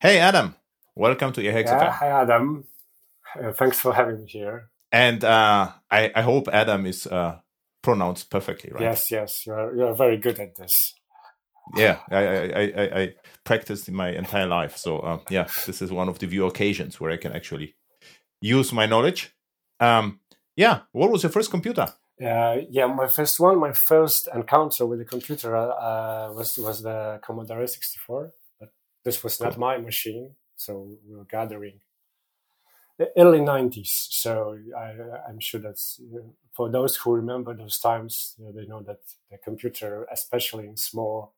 Hey, Adam. Welcome to EHX Yeah, FM. hi Adam. Thanks for having me here. And I hope Adam is pronounced perfectly, right? Yes, you are very good at this. Yeah, I practiced in my entire life. So, yeah, this is one of the few occasions where I can actually use my knowledge. Yeah, what was your first computer? My first encounter with the computer was the Commodore 64. But this was not Cool. my machine, so we were gathering the early 90s. So I'm sure that's for those who remember those times, they know that the computer, especially in small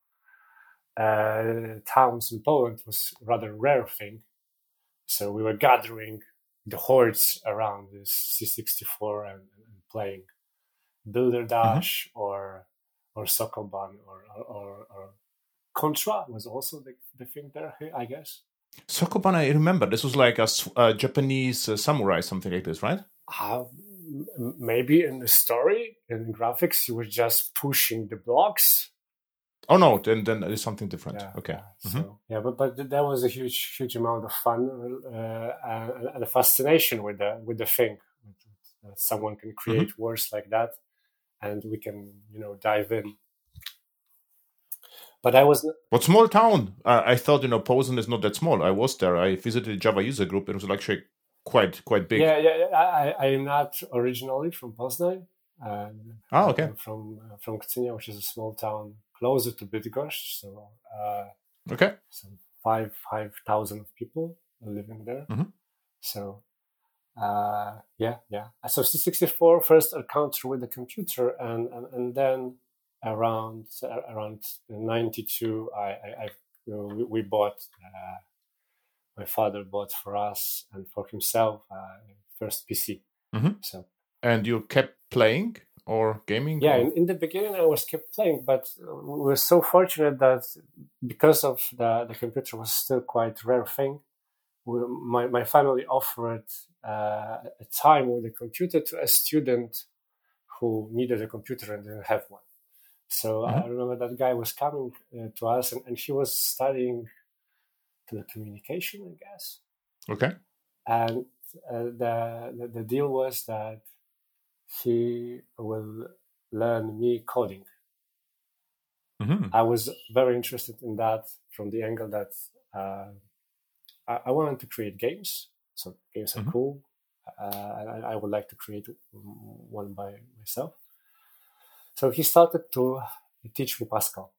towns in Poland, was rather rare thing. So we were gathering the hordes around this C64 and playing Builder Dash or Sokoban or Contra was also the thing there, I guess. Sokoban, I remember. This was like a Japanese samurai, something like this, right? Maybe in the story, in the graphics, you were just pushing the blocks. Oh no, then it's something different. Yeah, Okay. yeah. So but that was a huge amount of fun and a fascination with the thing. Someone can create words like that, and we can dive in. But I was. What small town? I thought Posen is not that small. I was there. I visited the Java user group. It was actually quite big. Yeah. I am not originally from Poznań. Okay. I'm from Kcynia, which is a small town closer to Bydgoszcz. So okay. Some 5,000 people living there. So yeah. So C64 first encounter with the computer, and then around 92, we bought. My father bought for us and for himself first PC. So. And you kept playing or gaming? Yeah, or? In the beginning I was kept playing, but we were so fortunate that because of the computer was still quite rare thing, my family offered a time with the computer to a student who needed a computer and didn't have one. So I remember that guy was coming to us, and he was studying telecommunication, I guess. Okay. And the deal was that he will learn me coding. I was very interested in that from the angle that I wanted to create games. So games are cool. I would like to create one by myself. So he started to teach me Pascal.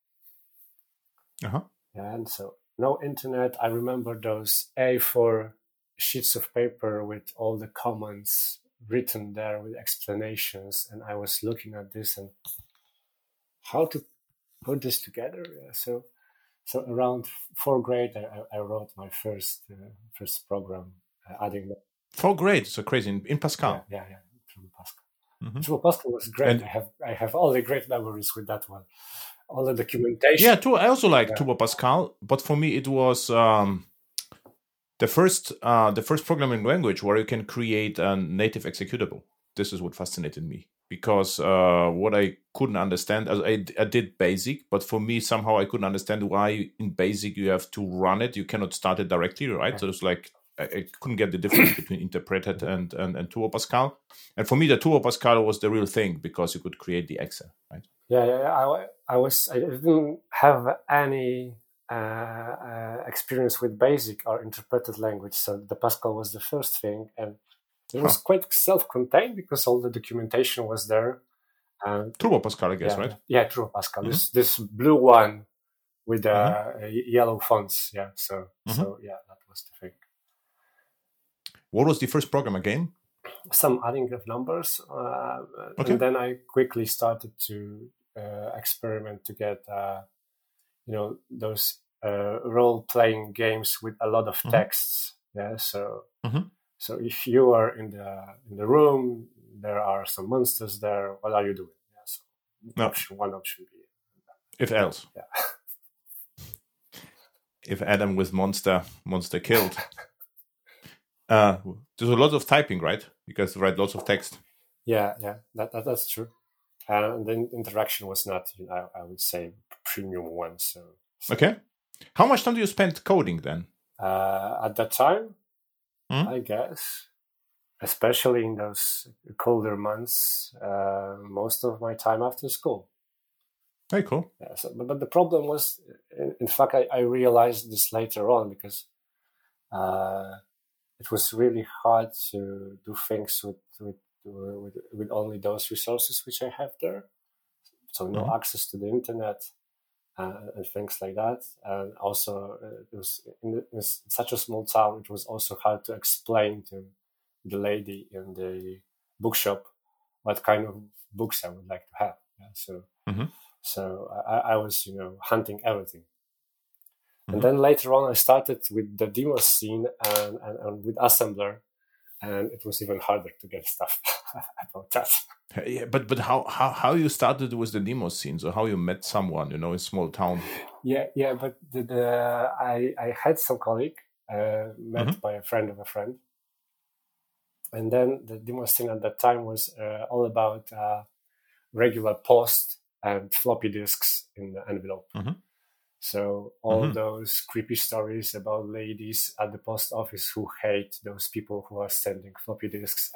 And so no internet. I remember those A4 sheets of paper with all the commands written there with explanations. And I was looking at this and how to put this together. So around 4th grade, I wrote my first program adding that. 4th grade, so crazy in Pascal. Yeah, Turbo Pascal. Turbo Pascal was great. And I have all the great memories with that one. All the documentation. Yeah, too. I also like Turbo Pascal, but for me it was the first programming language where you can create a native executable. This is what fascinated me, because what I couldn't understand, I did BASIC, but for me somehow I couldn't understand why in BASIC you have to run it. You cannot start it directly, right? So it's like I couldn't get the difference between interpreted and Turbo Pascal. And for me, the Turbo Pascal was the real thing because you could create the exe, right? Yeah. I didn't have any experience with BASIC or interpreted language, so the Pascal was the first thing, and it was quite self-contained because all the documentation was there. Turbo Pascal, I guess, right? Yeah, Turbo Pascal. This blue one with yellow fonts. Yeah, so yeah, that was the thing. What was the first program again? Some adding of numbers, and then I quickly started to experiment to get those role-playing games with a lot of texts. Yeah, so if you are in the room, there are some monsters there. What are you doing? Yeah, so one option B. If else. Yeah. If Adam with monster killed. There's a lot of typing, right? You guys write lots of text. Yeah, that's true. And then interaction was not, I would say, premium one. So okay. How much time do you spend coding then? At that time, I guess, especially in those colder months, most of my time after school. Very cool. Yeah, but the problem was, in fact, I realized this later on, because it was really hard to do things with only those resources which I have there. So no access to the internet and things like that. And also, it was in such a small town, it was also hard to explain to the lady in the bookshop what kind of books I would like to have. Yeah, so I was, hunting everything. And then later on, I started with the demo scene and with assembler, and it was even harder to get stuff about that. Yeah, but how you started with the demo scene? So how you met someone, in a small town? Yeah. But I had some colleague met by a friend of a friend, and then the demo scene at that time was all about regular post and floppy disks in the envelope. So all those creepy stories about ladies at the post office who hate those people who are sending floppy disks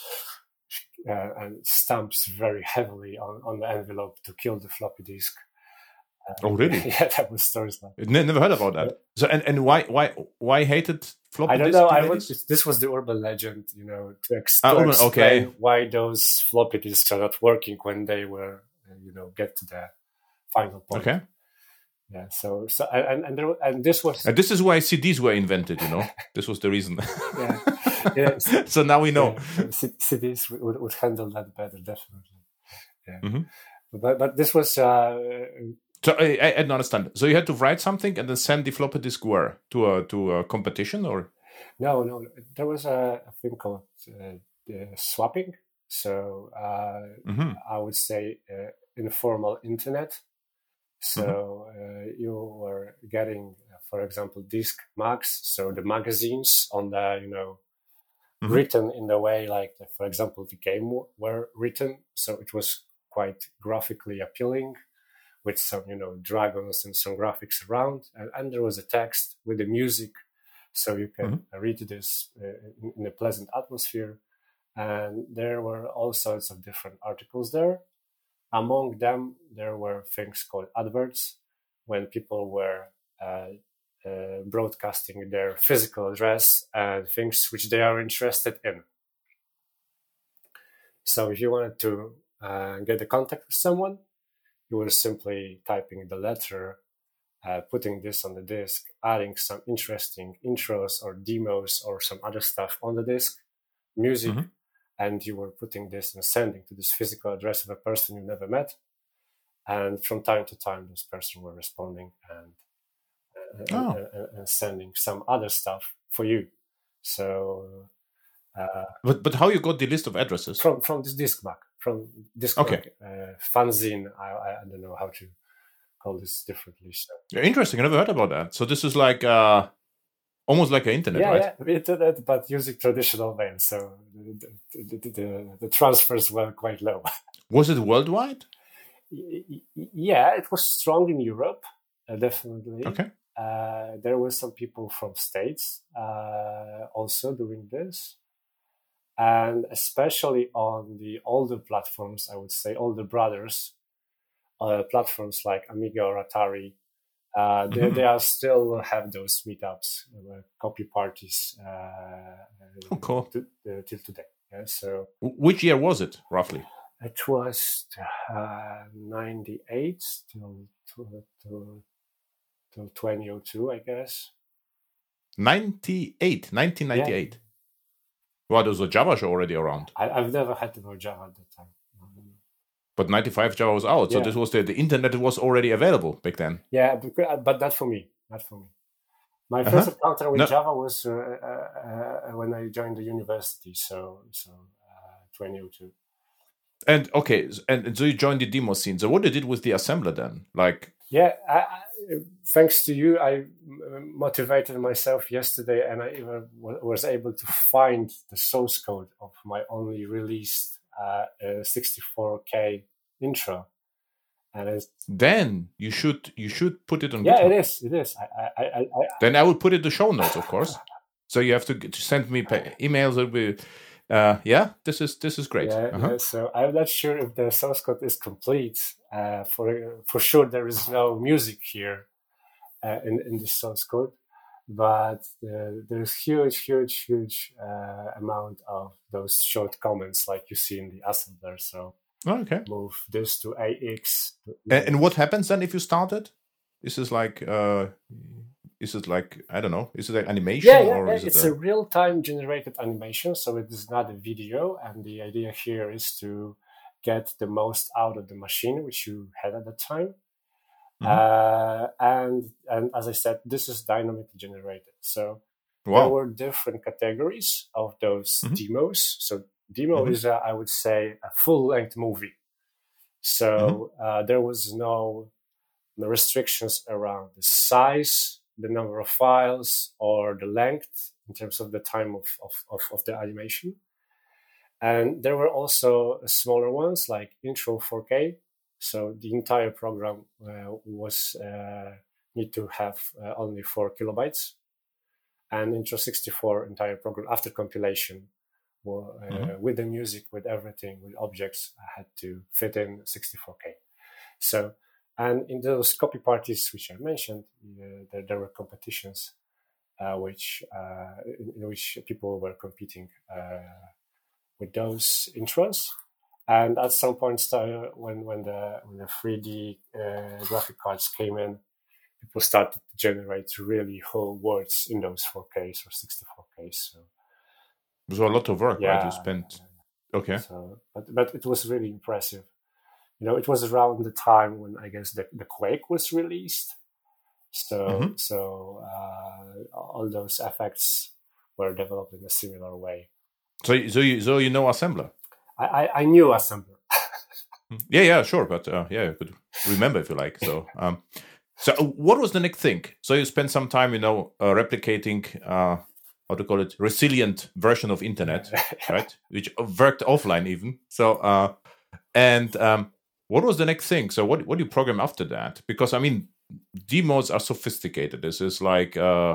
and stamps very heavily on the envelope to kill the floppy disk. Oh, really? Yeah, that was stories like. Never heard about that. So and why hated floppy disks? I don't know. This was the urban legend, to explain why those floppy disks are not working when they were, get to the final point. Okay. Yeah, so and this was. And this is why CDs were invented. This was the reason. Yeah. So now we know. Yeah, CDs would handle that better, definitely. Yeah. But this was. So I don't understand. So you had to write something and then send the floppy disk where to a competition or? No. There was a thing called swapping. So I would say informal internet. So you were getting, for example, disc mags, so the magazines on the, written in the way like, for example, the game were written. So it was quite graphically appealing with some, dragons and some graphics around. And there was a text with the music. So you can read this in a pleasant atmosphere. And there were all sorts of different articles there. Among them, there were things called adverts, when people were broadcasting their physical address and things which they are interested in. So if you wanted to get a contact with someone, you were simply typing the letter, putting this on the disk, adding some interesting intros or demos or some other stuff on the disk, music, and you were putting this and sending to this physical address of a person you never met. And from time to time, this person were responding and sending some other stuff for you. So, but how you got the list of addresses? From this disk mag, fanzine. I don't know how to call this differently. So. Yeah, interesting. I never heard about that. So this is like almost like an internet, right? Yeah, internet, but using traditional mail. So the transfers were quite low. Was it worldwide? Yeah, it was strong in Europe, definitely. Okay. There were some people from States also doing this. And especially on the older platforms, I would say older brothers, platforms like Amiga or Atari, they are still have those meetups, copy parties cool. Till today. Yeah, so which year was it, roughly? It was 98 till 2002, I guess. 1998. Yeah. Well, there was a Java show already around. I've never had to know Java at that time. But 95 Java was out, so this was the internet was already available back then. Yeah, but not for me. My first encounter with Java was when I joined the university, so 2002. And okay, and so you joined the demo scene. So what did you do with the assembler then? Like, yeah, thanks to you, I motivated myself yesterday, and I even was able to find the source code of my only released 64K intro. And then you should put it on GitHub. It is. Then I will put it in the show notes, of course. So you have to send me emails. It'll be, this is great. Yeah, so I'm not sure if the source code is complete. For sure, there is no music here in the source code, but there's huge amount of those short comments like you see in the assembler. So move this to AX. And what happens then if you start it? Is it like I don't know? Is it like animation? Or is it's a real-time generated animation, so it is not a video. And the idea here is to get the most out of the machine which you had at the time. And as I said, this is dynamically generated. So there were different categories of those demos. So demo is, I would say, a full-length movie. So there was no restrictions around the size, the number of files, or the length in terms of the time of the animation. And there were also smaller ones like Intro 4K. So the entire program was need to have only 4 kilobytes. And Intro 64 entire program after compilation with the music, with everything, with objects, I had to fit in 64K. So, and in those copy parties which I mentioned, there were competitions in which people were competing with those intros. And at some point, when the 3D graphic cards came in, people started to generate really whole words in those 4Ks or 64Ks. So it was a lot of work, right? You spent. Okay. So, but it was really impressive. It was around the time when I guess the Quake was released. So all those effects were developed in a similar way. So you know assembler? I knew assembler. Yeah, sure, but you could remember if you like. So so what was the next thing? So you spent some time, replicating how to call it, resilient version of internet, right? Which worked offline even. So what was the next thing? So what do you program after that? Because I mean, demos are sophisticated. This is like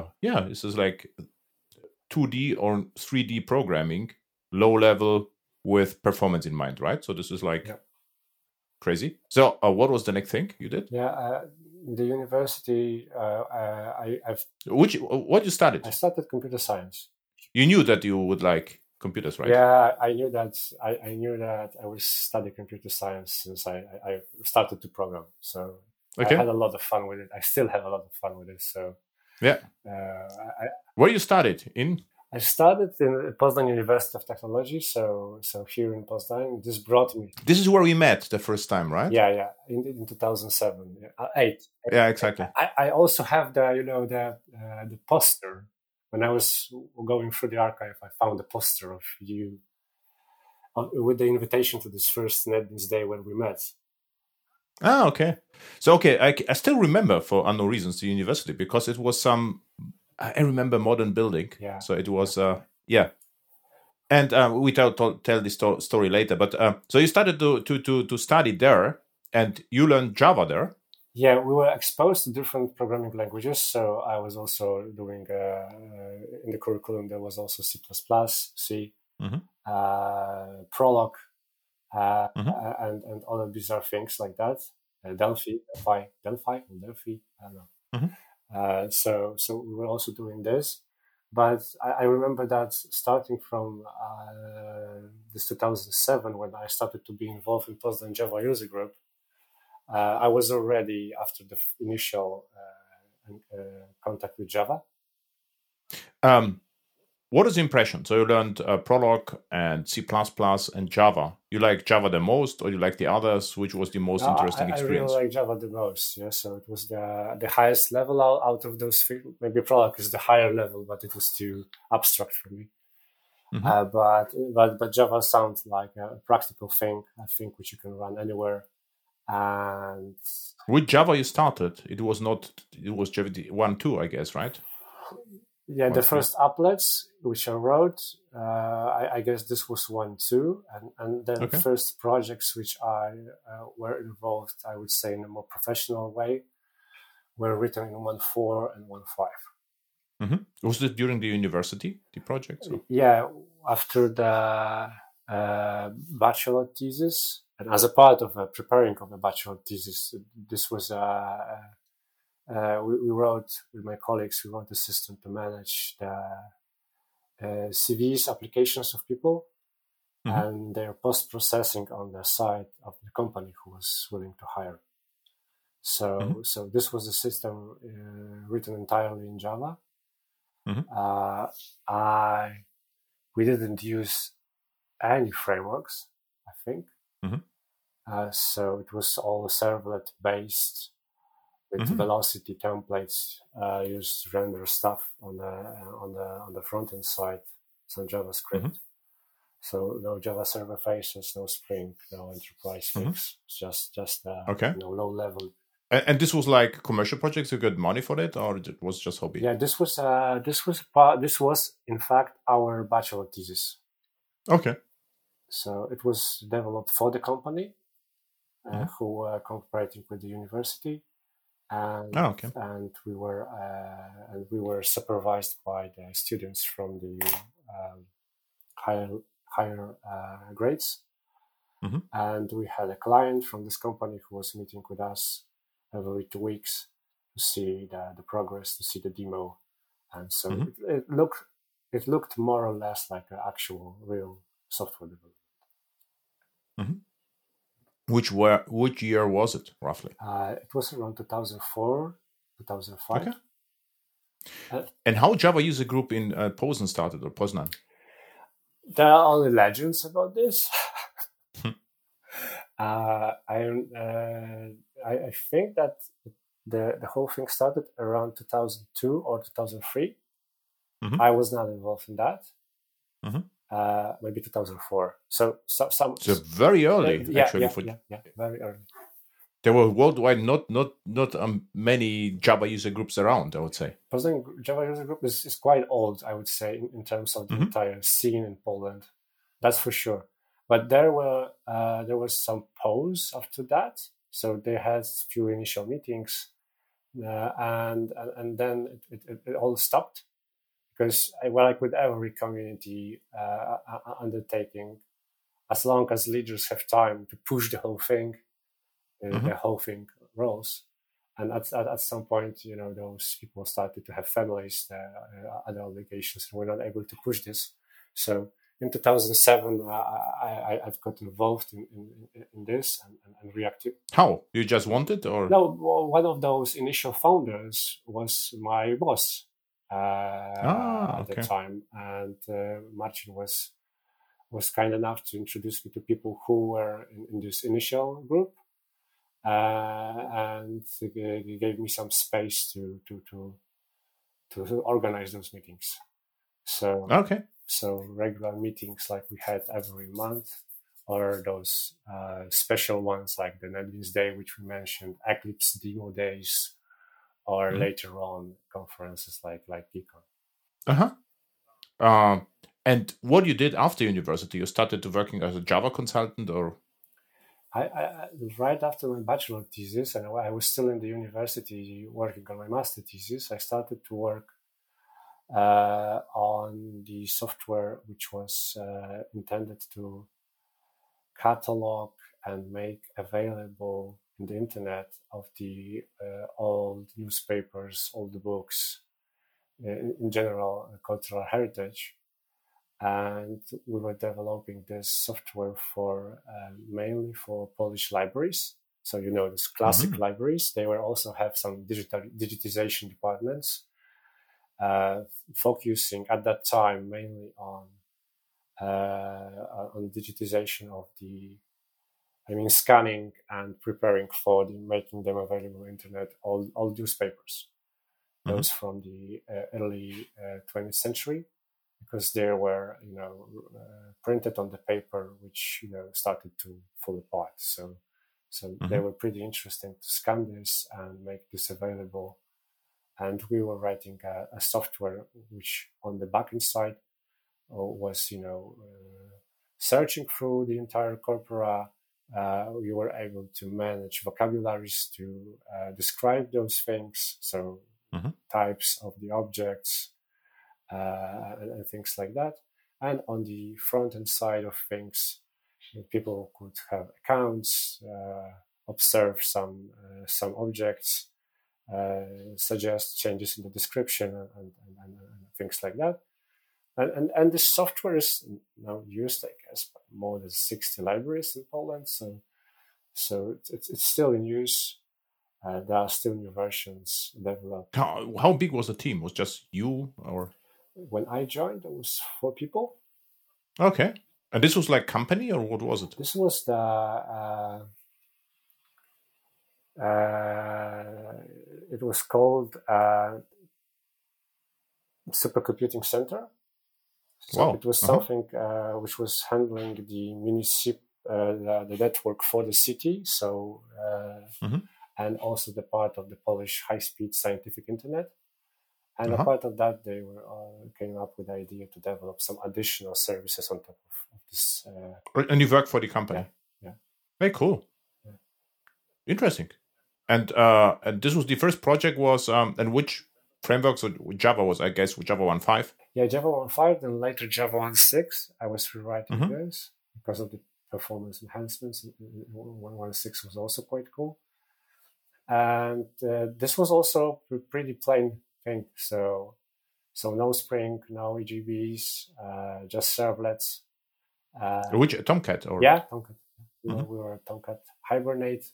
2D or 3D programming, low level with performance in mind, right? So this is like crazy. So what was the next thing you did? The university, what you studied? I started computer science. You knew that you would like computers, right? Yeah, I knew that. I knew that I would study computer science since I started to program. So I had a lot of fun with it. I still have a lot of fun with it. So where you studied in? I started in Poznań University of Technology. So here in Poznań, this brought me. This is where we met the first time, right? Yeah, in 2007, 8. Yeah, exactly. I also have the poster. When I was going through the archive, I found the poster of you with the invitation to this first NetBeans day when we met. Ah, okay. So, I still remember for unknown reasons the university because it was I remember modern building. Yeah. So it was, And we tell this story later. But so you started to study there and you learned Java there. Yeah, we were exposed to different programming languages. So I was also doing, in the curriculum, there was also C++, C, Prolog, and all of these are things like that. Delphi, I don't know. So we were also doing this. But I remember that starting from this 2007, when I started to be involved in Poznań Java user group, I was already after the initial contact with Java. What is the impression? So you learned Prolog and C++ and Java. You like Java the most, or you like the others? Which was the most interesting experience? I really like Java the most. Yeah, so it was the highest level out of those three. Maybe Prolog is the higher level, but it was too abstract for me. But Java sounds like a practical thing. I think which you can run anywhere. And with Java you started. It was Java 1.2, I guess, right? Yeah, the first applets which I wrote, I guess this was 1.2, and then first projects which I were involved, I would say in a more professional way, were written in 1.4 and 1.5. Mm-hmm. Was it during the university, the projects? Yeah, after the bachelor thesis, and as a part of preparing of the bachelor thesis, this was we wrote with my colleagues. We wrote a system to manage the CVs, applications of people, and their post processing on the side of the company who was willing to hire. So, so this was a system written entirely in Java. We didn't use any frameworks, I think. So it was all servlet based with Velocity templates used to render stuff on the front end side, some JavaScript. So no Java server faces, no Spring, no enterprise fix, just low level. And this was like commercial projects. You got money for it, or it was just hobby? Yeah, this was in fact our bachelor thesis. Okay. So it was developed for the company who were cooperating with the university, and and we were supervised by the students from the higher grades, and we had a client from this company who was meeting with us every 2 weeks to see the progress, to see the demo, and so it looked more or less like an actual real software development. Which year was it roughly? It was around 2004, 2005. Okay. And how Java user group in Posen started, or Poznan? There are only legends about this. I think that the whole thing started around 2002 or 2003. I was not involved in that. Maybe 2004. So very early, actually. Yeah, very early. There were worldwide not many Java user groups around, I would say. Poznan Java user group is quite old, I would say, in terms of the entire scene in Poland. That's for sure. But there was some pause after that. So they had a few initial meetings, and then it all stopped. Because, like with every community undertaking, as long as leaders have time to push the whole thing, the whole thing rolls. And at some point, those people started to have families, other obligations, and were not able to push this. So in 2007, I've got involved in this and reacted. How? You just wanted, or? No, one of those initial founders was my boss. At the time, and Marcin was kind enough to introduce me to people who were in this initial group, and he gave me some space to organize those meetings. So regular meetings like we had every month, or those special ones like the NetBeans Day, which we mentioned, Eclipse demo days, or later on conferences like Geekon. And what you did after university? You started working as a Java consultant, or? I right after my bachelor thesis, and I was still in the university working on my master thesis, I started to work on the software which was intended to catalog and make available in the internet of the old newspapers, old books, in general, cultural heritage. And we were developing this software for mainly for Polish libraries. So, these classic libraries, they will also have some digitization departments, focusing at that time mainly on digitization of scanning and preparing for making them available on the internet, all newspapers. Those from the early 20th century, because they were, printed on the paper, which, started to fall apart. So they were pretty interesting to scan this and make this available And we were writing a software which on the backend side was, searching through the entire corpora. We were able to manage vocabularies to describe those things. So types of the objects and things like that. And on the front end side of things, people could have accounts, observe some objects, suggest changes in the description and things like that. And this software is now used, I guess, by more than 60 libraries in Poland. So it's still in use. There are still new versions developed. How big was the team? Was just you, or? When I joined, there was 4 people. Okay. And this was like company, or what was it? This was the it was called Supercomputing Center. So wow. It was something which was handling the the network for the city. So and also the part of the Polish high-speed scientific internet. And a part of that, they came up with the idea to develop some additional services on top of this. And you work for the company? Yeah. Very cool. Yeah. Interesting. And this was the first project was, and which framework? So Java was, I guess, Java 1.5? Yeah, Java 1.5, then later Java 1.6. I was rewriting this because of the performance enhancements. 1.6 was also quite cool. And this was also a pretty plain thing. So no Spring, no EJBs, just servlets. Which Tomcat? Or? Yeah, Tomcat. We were Tomcat Hibernate.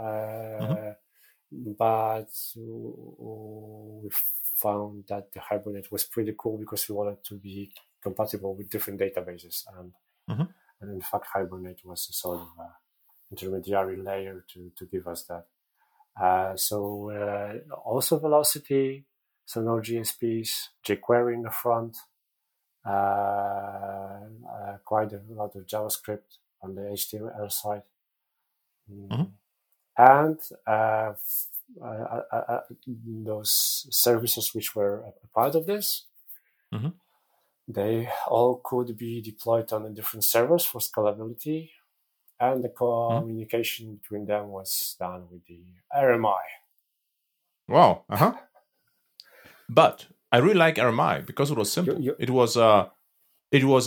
But we found that the Hibernate was pretty cool because we wanted to be compatible with different databases. And in fact, Hibernate was a sort of intermediary layer to give us that. So also Velocity, so no GSPs, jQuery in the front, quite a lot of JavaScript on the HTML side. And those services which were a part of this, they all could be deployed on the different servers for scalability. And the communication between them was done with the RMI. Wow. But I really like RMI because it was simple. It was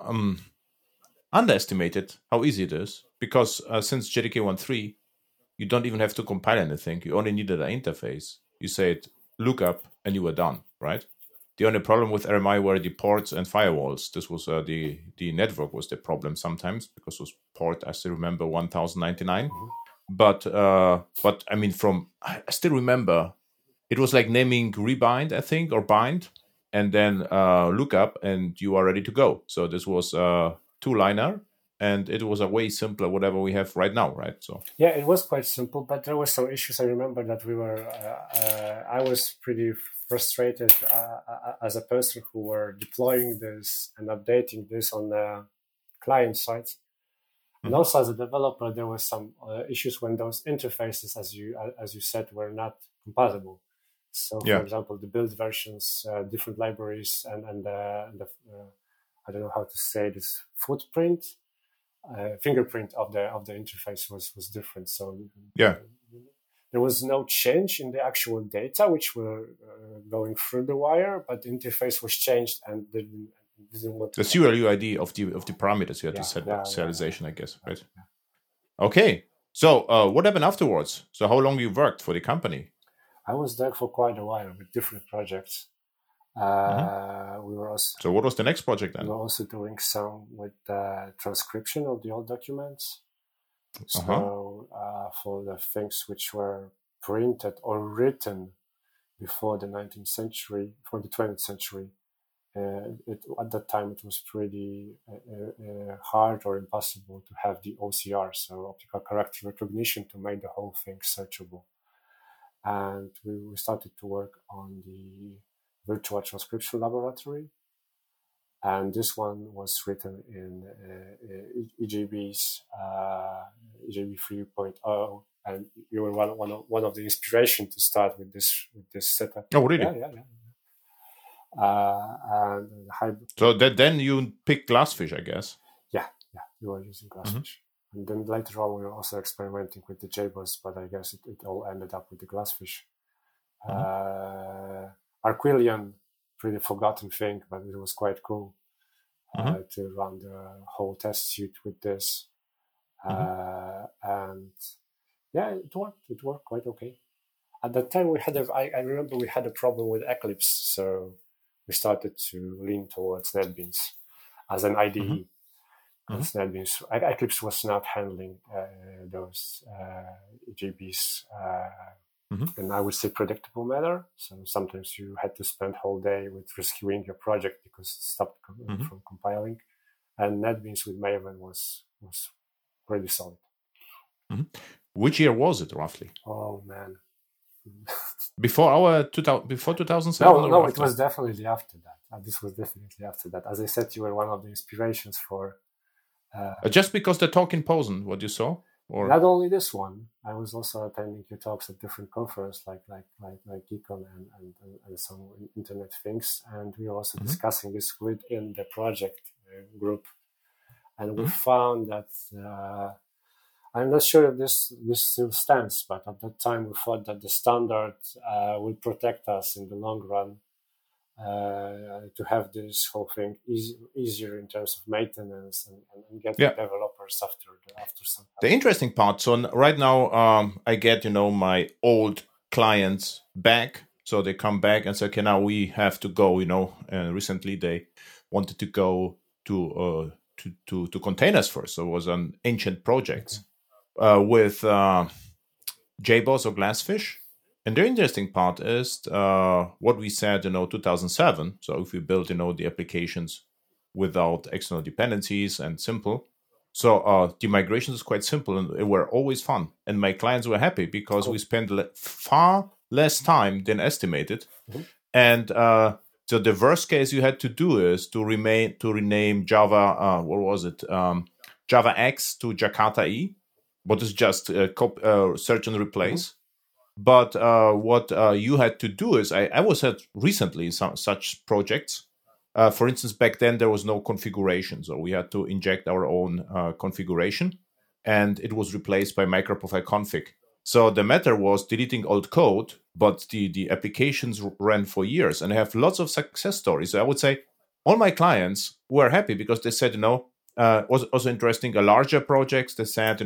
underestimated how easy it is because since JDK 1.3, you don't even have to compile anything. You only needed an interface. You said lookup and you were done, right? The only problem with RMI were the ports and firewalls. This was the network was the problem sometimes because it was port, I still remember, 1099. But I mean, I still remember it was like naming rebind, I think, or bind, and then lookup, and you are ready to go. So this was a 2-liner, and it was a way simpler whatever we have right now, right? So yeah, it was quite simple, but there were some issues. I remember that we were. I was pretty frustrated as a person who were deploying this and updating this on the client sites. And also as a developer, there were some issues when those interfaces, as you said, were not compatible. So, for example, the build versions, different libraries, and the I don't know how to say this, fingerprint of the interface was different. So there was no change in the actual data which were going through the wire, but the interface was changed and didn't work. The serial UID of the parameters you had to set serialization, I guess, right? Okay. So what happened afterwards? So how long you worked for the company? I was there for quite a while with different projects. We were also. So what was the next project then? We were also doing some with transcription of the old documents. So for the things which were printed or written before the 19th century, for the 20th century, at that time it was pretty hard or impossible to have the OCR, so optical character recognition, to make the whole thing searchable. And we started to work on the virtual transcription laboratory. And this one was written in EJB's EJB 3.0 and you were one of the inspiration to start with this setup. Oh, really? Yeah. And so then you picked Glassfish, I guess. Yeah, we were using Glassfish. And then later on, we were also experimenting with the JBoss, but I guess it all ended up with the Glassfish. Arquillian, pretty forgotten thing, but it was quite cool to run the whole test suite with this. And yeah, it worked quite okay. At that time, I remember we had a problem with Eclipse, so we started to lean towards NetBeans as an IDE. NetBeans, Eclipse was not handling those EJBs in, I would say, predictable manner. So sometimes you had to spend whole day with rescuing your project because it stopped from compiling. And NetBeans with Maven was pretty solid. Which year was it roughly? Oh man. Before 2007? No, it was definitely after that. This was definitely after that. As I said, you were one of the inspirations for. Just because they talk in Posen, what you saw, or not only this one. I was also attending your talks at different conferences, like Geekon and some internet things, and we were also discussing this within the project group, and we found that. I'm not sure if this still stands, but at that time we thought that the standard will protect us in the long run to have this whole thing easier in terms of maintenance and get developers after some time. The interesting part, so right now I get, my old clients back. So they come back and say, okay, now we have to go, recently they wanted to go to containers first. So it was an ancient project. With JBoss or Glassfish. And the interesting part is what we said, 2007. So if we build, the applications without external dependencies and simple. So the migration is quite simple and it were always fun. And my clients were happy because we spent far less time than estimated. And so the worst case you had to do is to rename Java, Java X to Jakarta E. But it's just search and replace. But what you had to do is, I was had recently some such projects. For instance, back then there was no configuration, so we had to inject our own configuration, and it was replaced by microprofile config. So the matter was deleting old code, but the applications ran for years, and I have lots of success stories. So I would say all my clients were happy because they said, was also interesting. A larger projects, they said,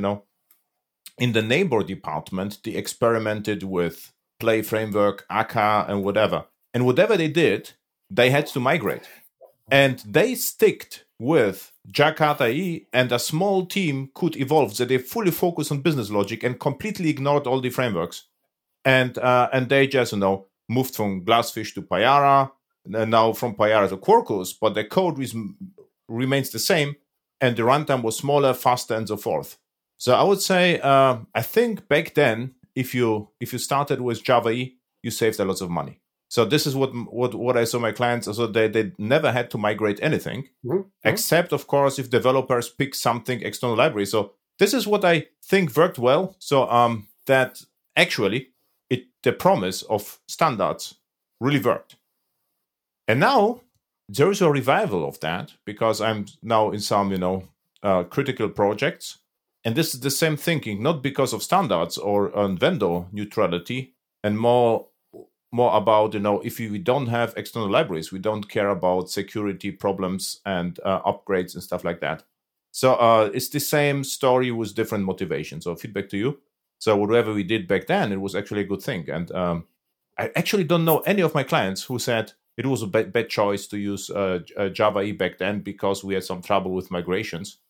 in the neighbor department, they experimented with Play framework, Akka, and whatever. And whatever they did, they had to migrate. And they sticked with Jakarta E, and a small team could evolve. So they fully focused on business logic and completely ignored all the frameworks. And they just, moved from Glassfish to Payara, and now from Payara to Quarkus, but the code remains the same, and the runtime was smaller, faster, and so forth. So I would say, I think back then, if you started with Java E, you saved a lot of money. So this is what I saw my clients. So they never had to migrate anything, except of course if developers pick something external library. So this is what I think worked well. So that actually the promise of standards really worked. And now there is a revival of that because I'm now in some critical projects. And this is the same thinking, not because of standards or vendor neutrality, and more about, if we don't have external libraries, we don't care about security problems and upgrades and stuff like that. So it's the same story with different motivations. So feedback to you. So whatever we did back then, it was actually a good thing. And I actually don't know any of my clients who said it was a bad choice to use Java E back then because we had some trouble with migrations.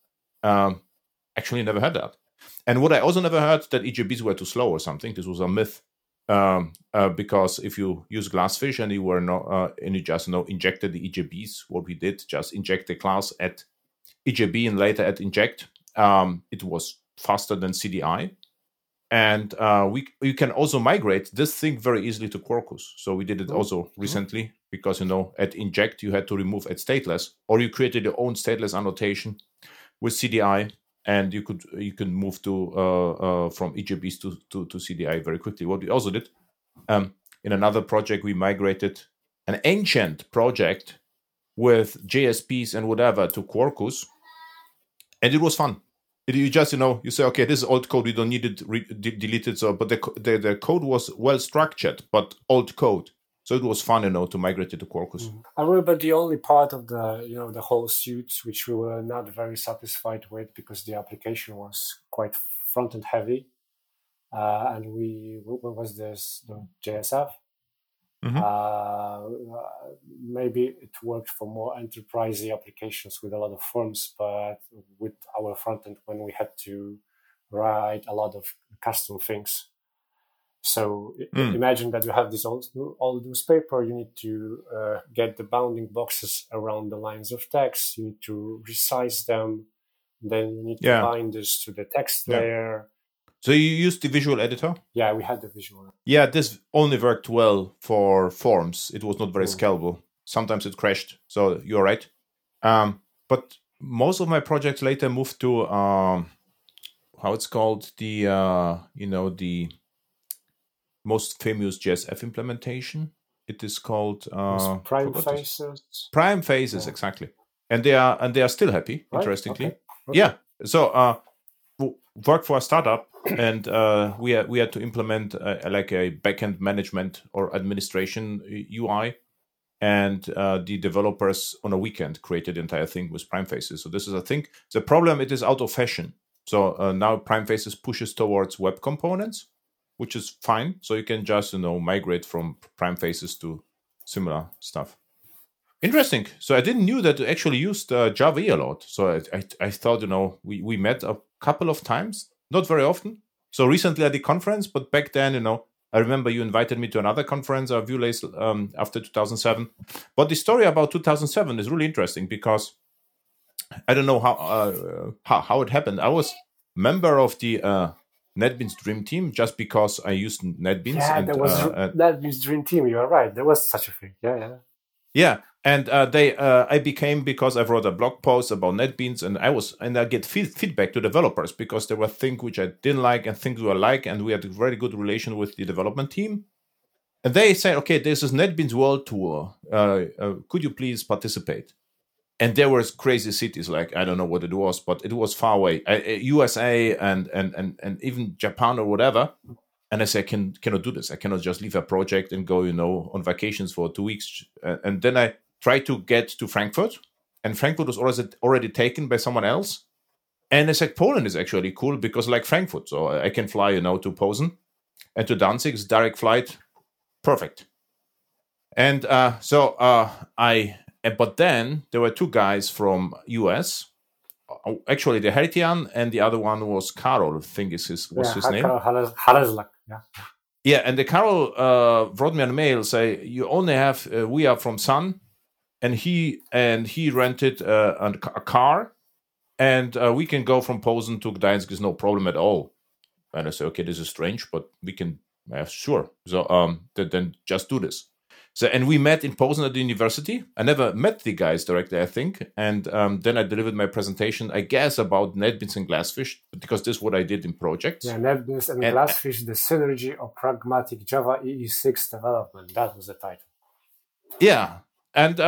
Actually never heard that. And what I also never heard, that EJBs were too slow or something. This was a myth. Because if you use Glassfish and you were and you just injected the EJBs, what we did, just inject the class at EJB and later at inject, it was faster than CDI. And you can also migrate this thing very easily to Quarkus. So we did it also recently because, at inject, you had to remove at stateless, or you created your own stateless annotation with CDI. and you can move to from EJBs to CDI very quickly. What we also did in another project, we migrated an ancient project with JSPs and whatever to Quarkus, and it was fun. You just you say, okay, this is old code, we don't need it deleted. So, but the code was well structured, but old code. So it was fun, to migrate it to Quarkus. I remember the only part of the whole suite which we were not very satisfied with, because the application was quite front-end heavy, and what was this, the JSF? Maybe it worked for more enterprisey applications with a lot of forms, but with our front-end, when we had to write a lot of custom things. So imagine that you have this old newspaper, you need to get the bounding boxes around the lines of text, you need to resize them, then you need to bind this to the text layer. So you used the visual editor? Yeah, we had the visual. Yeah, this only worked well for forms. It was not very scalable. Sometimes it crashed, so you're right. But most of my projects later moved to, how it's called, the the most famous JSF implementation. It is called Prime Faces. Prime Faces, exactly. And they are still happy, right? Interestingly. Okay. Yeah. So worked for a startup, and we had to implement like a backend management or administration UI, and the developers on a weekend created the entire thing with Prime Faces. So this is, I think, the problem. It is out of fashion. So now Prime Faces pushes towards web components, which is fine. So you can just migrate from Prime Faces to similar stuff. Interesting. So I didn't knew that you actually used Java a lot. So I thought we met a couple of times, not very often. So recently at the conference, but back then I remember you invited me to another conference, Vuelace, after 2007. But the story about 2007 is really interesting, because I don't know how it happened. I was member of the NetBeans Dream Team just because I used NetBeans. Yeah, there was NetBeans Dream Team. You are right. There was such a thing. Yeah. And I became, because I wrote a blog post about NetBeans, and I get feedback to developers, because there were things which I didn't like and things we like, and we had a very good relation with the development team. And they said, okay, this is NetBeans World Tour. Could you please participate? And there were crazy cities, like I don't know what it was, but it was far away, USA and even Japan or whatever. And I said, I cannot do this. I cannot just leave a project and go, on vacations for 2 weeks. And then I tried to get to Frankfurt, and Frankfurt was already taken by someone else. And I said, Poland is actually cool, because like Frankfurt, so I can fly, to Posen and to Danzig, it's direct flight, perfect. And but then there were two guys from US. Actually, the Heritian, and the other one was Karol, I think was his name. Hareslak, yeah. Yeah, and the Karol wrote me a mail, say, you only have, we are from Sun, and he rented a car, and we can go from Posen to Gdańsk, is no problem at all. And I said, okay, this is strange, but we can, sure. So then just do this. So, and we met in Posen at the university. I never met the guys directly, I think. And then I delivered my presentation, I guess, about NetBeans and Glassfish, because this is what I did in projects. Yeah, NetBeans and Glassfish, the synergy of pragmatic Java EE6 development. That was the title. Yeah. And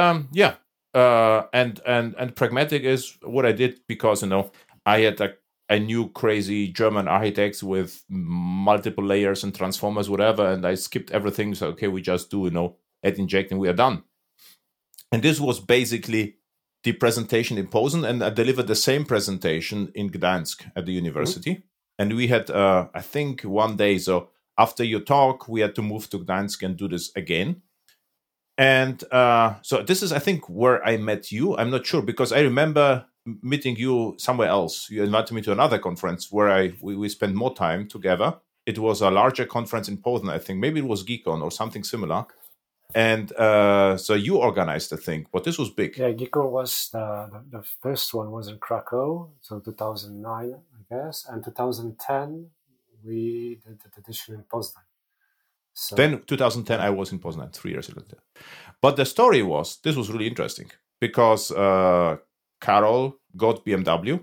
and pragmatic is what I did, because, I knew crazy German architects with multiple layers and transformers, whatever. And I skipped everything. So, okay, we just do, add inject, and we are done. And this was basically the presentation in Posen, and I delivered the same presentation in Gdańsk at the university. Mm-hmm. And we had, I think, 1 day. So after your talk, we had to move to Gdańsk and do this again. And so this is, I think, where I met you. I'm not sure, because I remember meeting you somewhere else. You invited me to another conference where we spent more time together. It was a larger conference in Posen, I think. Maybe it was GeekOn or something similar. And so you organized the thing, but this was big. Yeah, GeekOn was the first one was in Krakow, so 2009, I guess. And 2010, we did the edition in Poznań. So then 2010, I was in Poznań 3 years later. But the story was, this was really interesting, because Karol got BMW,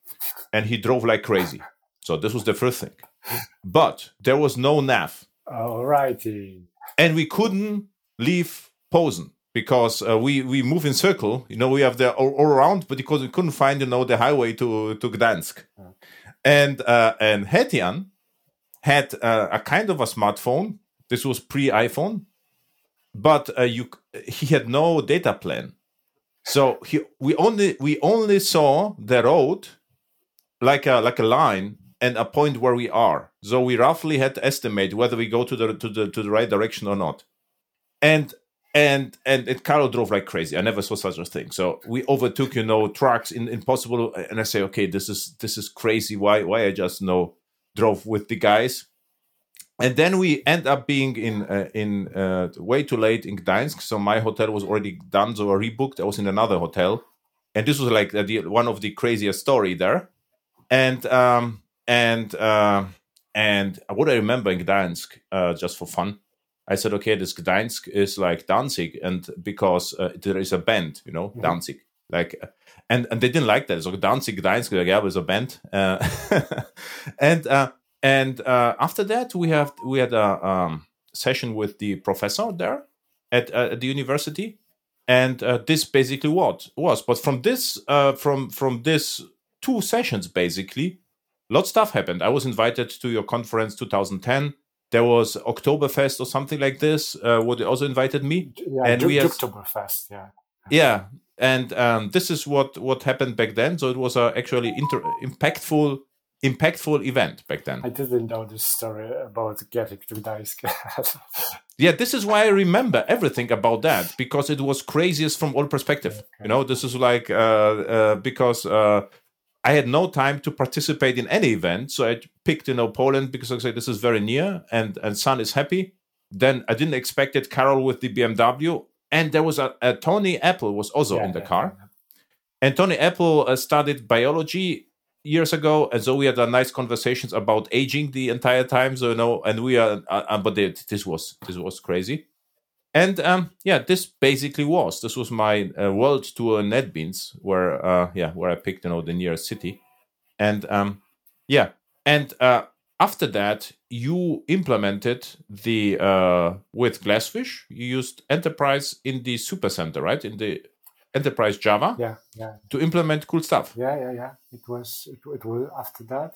and he drove like crazy. So this was the first thing. But there was no nav. Alrighty. And we couldn't leave Posen because we move in circle. We have the all around, but because we couldn't find the highway to Gdansk. Okay. And Hetian had a kind of a smartphone. This was pre-iPhone, but he had no data plan. So we only saw the road like a line and a point where we are. So we roughly had to estimate whether we go to the right direction or not. And Carol drove like crazy. I never saw such a thing. So we overtook trucks impossible. And I say, okay, this is crazy. Why I just drove with the guys. And then we end up being in way too late in Gdańsk. So my hotel was already done, so I rebooked. I was in another hotel, and this was like one of the craziest story there. And what I remember in Gdańsk, just for fun, I said, okay, this Gdańsk is like Danzig, and because there is a band, mm-hmm. Danzig, like, and they didn't like that. So Danzig, Gdańsk, like, yeah, it was a band, And after that, we had a session with the professor there at the university, and this basically what was. But from this from this 2 sessions, basically, a lot of stuff happened. I was invited to your conference 2010. There was Oktoberfest or something like this. What they also invited me. Yeah, and Oktoberfest. Yeah. Yeah, and this is what happened back then. So it was actually impactful event back then. I didn't know this story about getting to Gdańsk. Yeah, this is why I remember everything about that, because it was craziest from all perspective. Okay. This is like because I had no time to participate in any event, so I picked Poland because I said this is very near and son is happy. Then I didn't expect it. Carol with the BMW, and there was a Tony Apple was also in the car, and Tony Apple studied biology years ago, and so we had a nice conversations about aging the entire time. So and we are, but this was crazy, and this basically this was my world tour NetBeans, where I picked the nearest city, and after that you implemented the with Glassfish, you used Enterprise in the Supercenter, right? In the Enterprise Java, to implement cool stuff. Yeah. It was after that,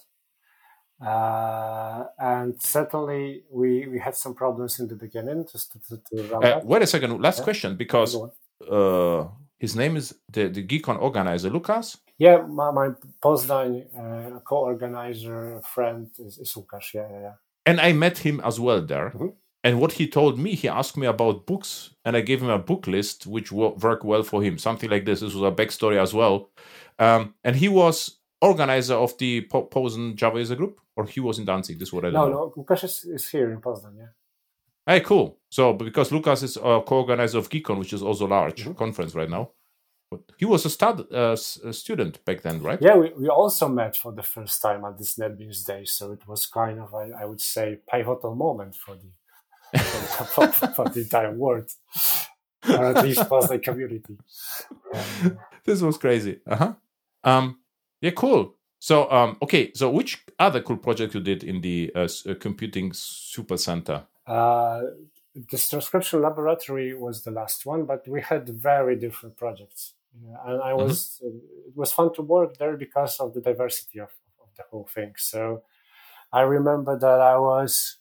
and certainly we had some problems in the beginning just to run up. Wait a second, last question, because his name is the Geekon organizer, Lukas. Yeah, my Poznań co-organizer friend is Lukas. Yeah. And I met him as well there. Mm-hmm. And what he told me, he asked me about books, and I gave him a book list which worked well for him. Something like this. This was a backstory as well. And he was organizer of the Posen Java user group, or he was in Danzig. This is what I don't know. No, Lukas is here in Poznań. Yeah. Hey, cool. So because Lukas is a co-organizer of Geekon, which is also a large conference right now. But he was a student back then, right? Yeah, we also met for the first time at this NetBeans Day. So it was kind of, I would say, pivotal moment for the for the entire world, or at least for the community. This was crazy. Yeah, cool. So okay, so which other cool project you did in the computing supercenter? The transcription laboratory was the last one, but we had very different projects, and I was it was fun to work there because of the diversity of the whole thing. So I remember that I was.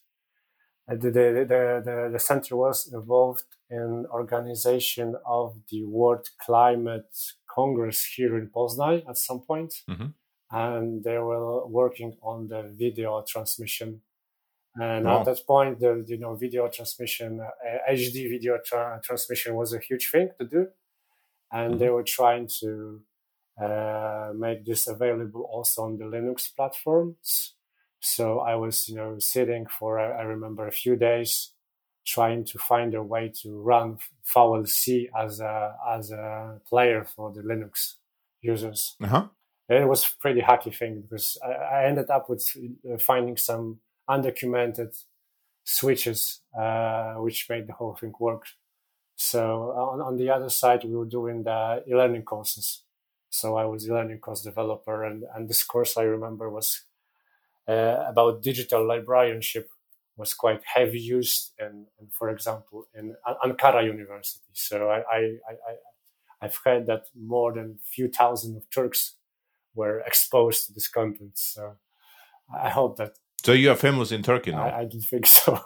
The center was involved in organization of the World Climate Congress here in Poznań at some point, and they were working on the video transmission. And at that point, the video transmission, HD video transmission was a huge thing to do, and they were trying to make this available also on the Linux platforms. So I was, sitting for, I remember, a few days trying to find a way to run VLC as a player for the Linux users. It was a pretty hacky thing because I ended up with finding some undocumented switches, which made the whole thing work. So on the other side, we were doing the e-learning courses. So I was learning course developer, and this course I remember was about digital librarianship, was quite heavy used, and for example, in Ankara University. So I've heard that more than a few thousand of Turks were exposed to this content. So I hope that. So you are famous in Turkey now? I don't think so.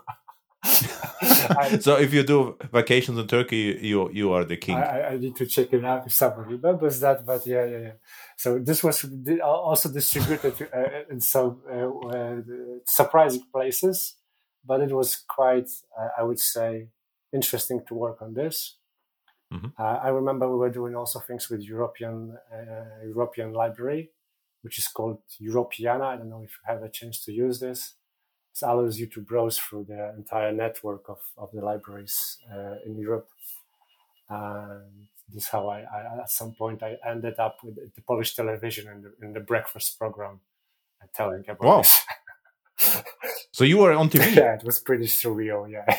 So if you do vacations in Turkey, you are the king. I need to check it out if someone remembers that, but yeah. So this was also distributed in some surprising places, but it was quite, I would say, interesting to work on this. Mm-hmm. I remember we were doing also things with European library, which is called Europeana. I don't know if you have a chance to use this. It allows you to browse through the entire network of the libraries in Europe. And this is how I at some point I ended up with the Polish television in the breakfast program telling about this. So you were on TV? Yeah, it was pretty surreal, yeah.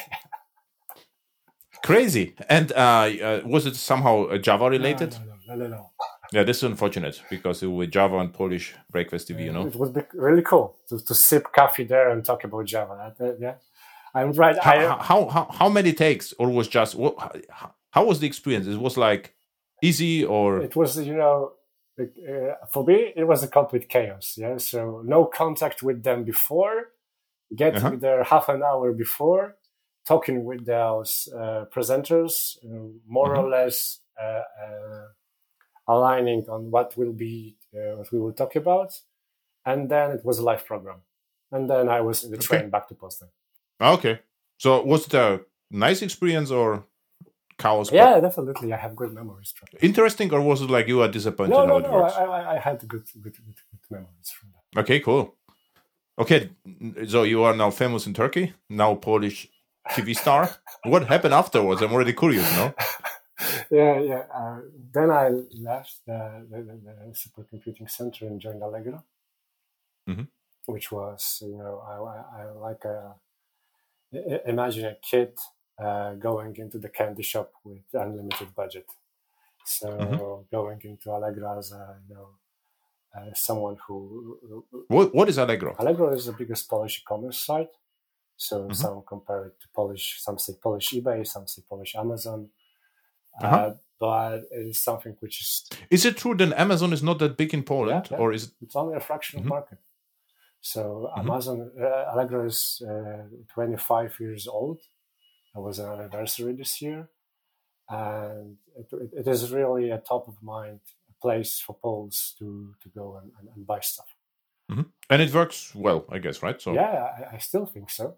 Crazy. And was it somehow Java related? No. Yeah, this is unfortunate because with Java and Polish breakfast TV, It would be really cool to sip coffee there and talk about Java. Yeah, I'm right. How many takes, or was just how was the experience? It was like easy, or it was for me it was a complete chaos. Yeah, so no contact with them before, getting there half an hour before, talking with those presenters, more or less. Aligning on what we will talk about, and then it was a live program, and then I was in the train back to Poznan. Okay, so was it a nice experience or chaos? Yeah, definitely. I have good memories from it. Interesting, or was it like you are disappointed? No. I had good memories from that. Okay, cool. Okay, so you are now famous in Turkey, now Polish TV star. What happened afterwards? I'm already curious, no? Yeah. Then I left the supercomputing center and joined Allegro, which was, I like imagine a kid going into the candy shop with unlimited budget. So going into Allegro as someone who. What is Allegro? Allegro is the biggest Polish e-commerce site. So some compare it to Polish. Some say Polish eBay. Some say Polish Amazon. But it is something which is. Is it true that Amazon is not that big in Poland, or is it? It's only a fractional market. So Amazon Allegro is 25 years old. It was an anniversary this year, and it is really a top of mind place for Poles to go and buy stuff. And it works well, I guess, right? So yeah, I still think so.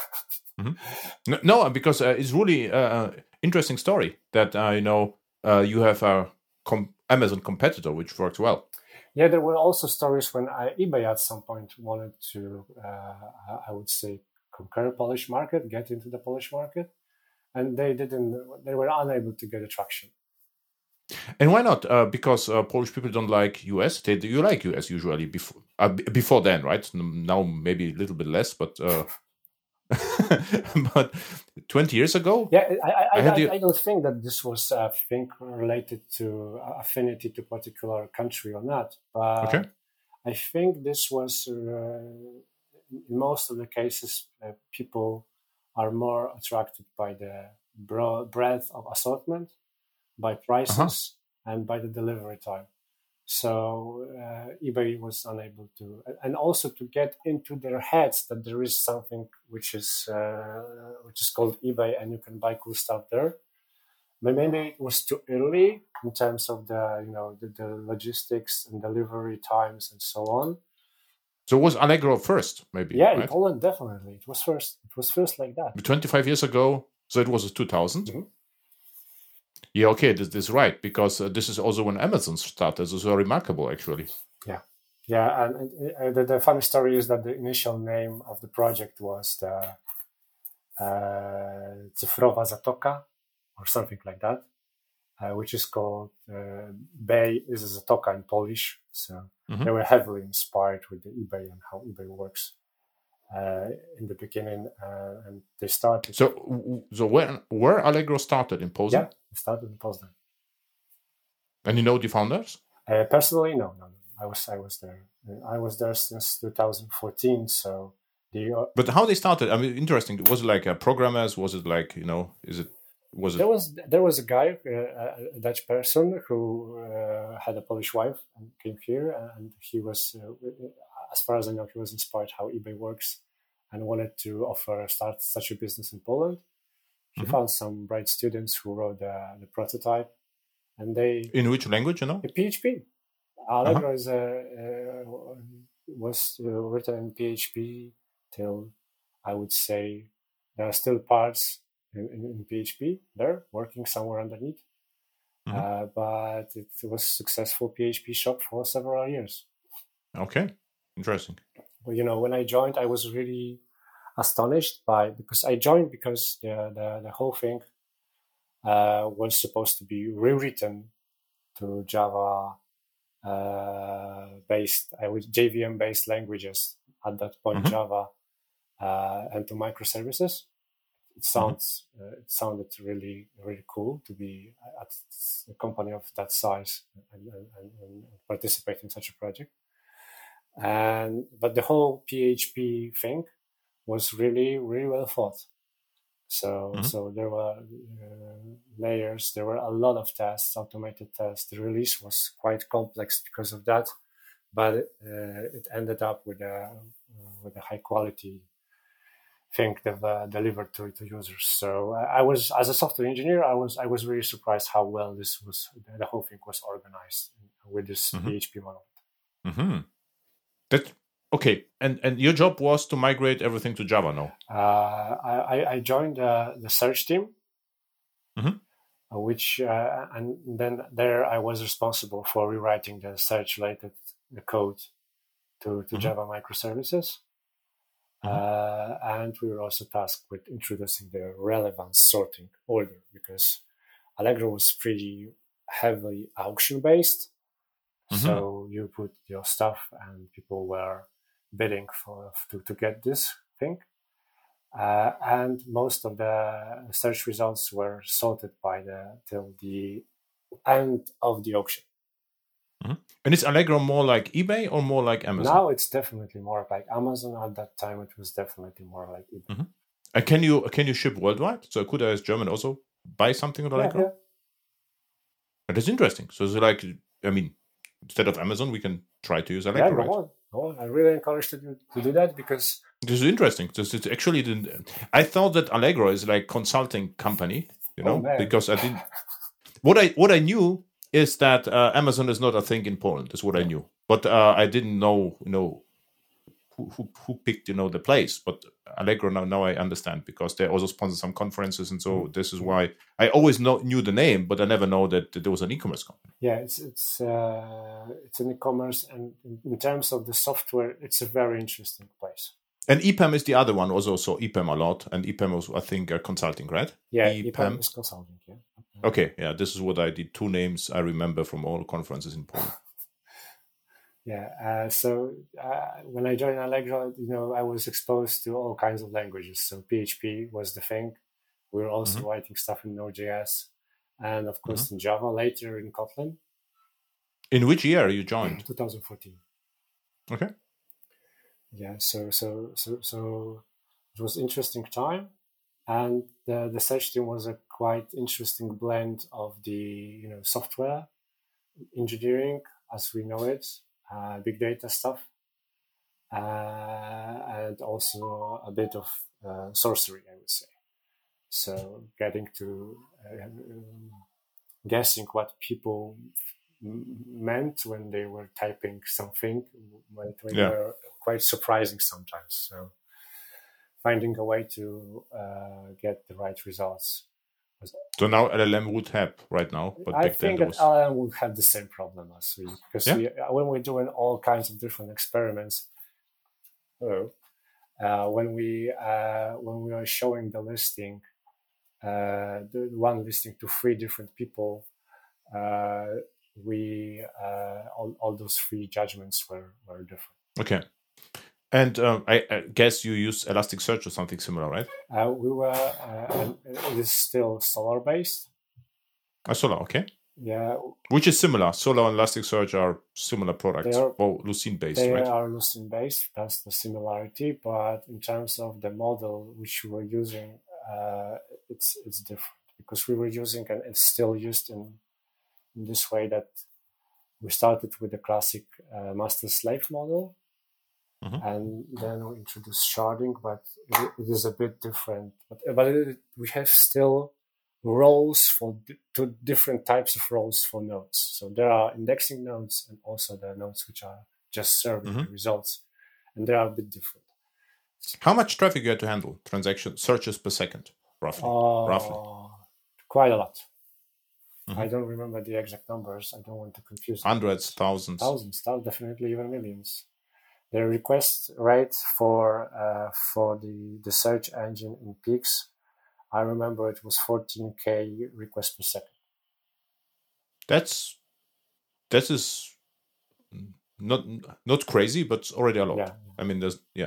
No, because it's really interesting story that you have a Amazon competitor which works well. Yeah, there were also stories when eBay at some point wanted to, I would say, conquer Polish market, get into the Polish market, and they were unable to get traction. And why not? Because Polish people don't like US. You like US usually before then, right? Now maybe a little bit less, but. But 20 years ago? Yeah, I don't think that this was a thing related to affinity to particular country or not. But I think this was, in most of the cases, people are more attracted by the breadth of assortment, by prices, and by the delivery time. So eBay was unable to, and also to get into their heads that there is something which is called eBay, and you can buy cool stuff there. But maybe it was too early in terms of the logistics and delivery times and so on. So was Allegro first, maybe? Yeah, right? in Poland, definitely. It was first. It was first like that. 25 years ago, so it was 2000. Yeah, okay, this is right, because this is also when Amazon started. This is so remarkable, actually. Yeah, and the funny story is that the initial name of the project was the Cyfrowa Zatoka, or something like that, which is called Bay is a Zatoka in Polish. So they were heavily inspired with the eBay and how eBay works. In the beginning, and they started. So where Allegro started in Poznan? Yeah, it started in Poznan. And you know the founders? Personally, no. I was there. I was there since 2014. So But how they started? I mean, interesting. Was it like programmers? Was it like There was a guy, a Dutch person, who had a Polish wife and came here, and he was, as far as I know, he was inspired how eBay works, and wanted to start such a business in Poland. He found some bright students who wrote the prototype, and they in which language, PHP. Allegro was written in PHP till, I would say, there are still parts in PHP there working somewhere underneath. But it was successful PHP shop for several years. Okay, interesting. Well, when I joined, I was really astonished because I joined because the whole thing was supposed to be rewritten to Java based, JVM based languages at that point, Java, and to microservices. It sounded really, really cool to be at a company of that size and participate in such a project. But the whole PHP thing was really, really well thought. So there were layers. There were a lot of tests, automated tests. The release was quite complex because of that, but it ended up with a high quality thing delivered to users. So I was, as a software engineer, I was really surprised how well the whole thing was organized with this PHP monolith. That okay, and your job was to migrate everything to Java now. I joined the search team, which and then there I was responsible for rewriting the search related code to Java microservices. And we were also tasked with introducing the relevance sorting order, because Allegro was pretty heavily auction based. So you put your stuff and people were bidding to get this thing. And most of the search results were sorted till the end of the auction. And is Allegro more like eBay or more like Amazon? Now it's definitely more like Amazon. At that time, it was definitely more like eBay. And can you ship worldwide? So could I, as German, also buy something on Allegro? Yeah. That is interesting. So it's like, I mean, instead of Amazon, we can try to use Allegro. Go on. I really encourage you to do that, because this is interesting. It's actually, I thought that Allegro is like consulting company, because I didn't. What I knew is that Amazon is not a thing in Poland. That's what I knew, but I didn't know, who picked, the place. But Allegro now I understand, because they also sponsor some conferences, and so this is why I always knew the name, but I never know that there was an e-commerce company. Yeah, it's an e-commerce, and in terms of the software, it's a very interesting place. And EPAM is the other one also. So EPAM a lot, and EPAM was, I think, consulting, right? Yeah, EPAM is consulting. Yeah. Okay, yeah, this is what I did. 2 names I remember from all conferences in Poland. Yeah, so when I joined Allegro, I was exposed to all kinds of languages. So PHP was the thing. We were also writing stuff in Node.js, and of course in Java, later in Kotlin. In which year you joined? 2014. Okay. Yeah, so it was interesting time, and the search team was a quite interesting blend of the software engineering as we know it, big data stuff, and also a bit of sorcery, I would say. So getting to guessing what people meant when they were typing something when they were quite surprising sometimes. So finding a way to get the right results. So now LLM would help right now, but I think that LLM would have the same problem as we, because when we're doing all kinds of different experiments, when we are showing the listing, the one listing to 3 different people, all those 3 judgments were different. Okay. And I guess you use Elasticsearch or something similar, right? We were. It is still Solr based. Solr, okay. Yeah. Which is similar. Solr and Elasticsearch are similar products, Lucene based, right? They are Lucene based. That's the similarity. But in terms of the model which we were using, it's different, because we were using, and it's still used in this way, that we started with the classic master-slave model, and then we introduced sharding, but it is a bit different. But we have still roles for two different types of roles for nodes. So there are indexing nodes and also the nodes which are just serving the results, and they are a bit different. How much traffic you had to handle? Transaction searches per second, roughly? Quite a lot. I don't remember the exact numbers. I don't want to confuse them. Hundreds, thousands, definitely even millions. The request rate for the search engine in peaks, I remember it was 14K requests per second. That is not crazy, but already a lot. Yeah. I mean,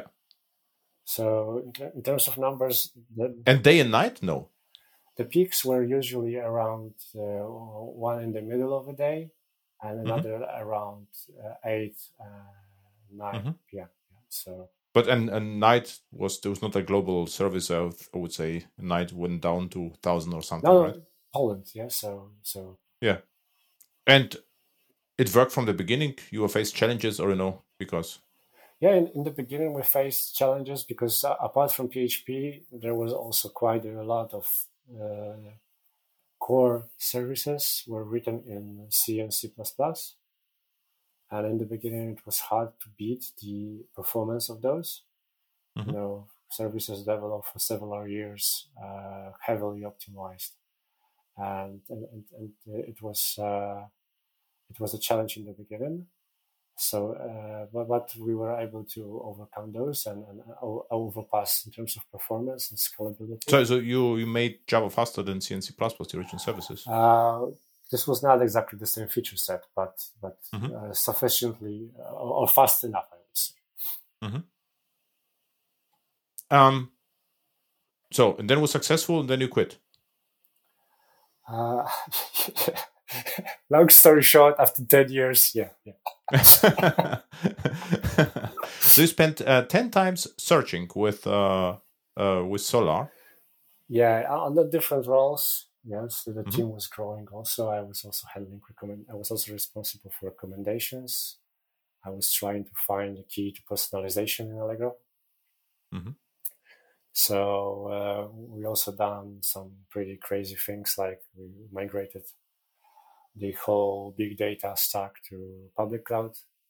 So in terms of numbers, and day and night, no. The peaks were usually around one in the middle of the day, and another around 8, 9 p.m. So. But and night there was not a global service. I would say night went down to 1,000 or something. No, right? Poland, yeah. So. Yeah, and it worked from the beginning. You faced challenges, or because. Yeah, in the beginning we faced challenges because apart from PHP, there was also quite a lot of core services were written in C and C++. And in the beginning, it was hard to beat the performance of those. Services developed for several years, heavily optimized, and it was a challenge in the beginning. So, but we were able to overcome those and overpass in terms of performance and scalability. So you made Java faster than C and C++, the original services? This was not exactly the same feature set, but sufficiently or fast enough, I would say. So, and then it was successful, and then you quit. Long story short, after 10 years, yeah. So you spent 10 times searching with Solr. Yeah, on the different roles. Yes, so the team was growing. Also, I was also handling I was also responsible for recommendations. I was trying to find the key to personalization in Allegro. So we also done some pretty crazy things, like we migrated the whole big data stack to public cloud.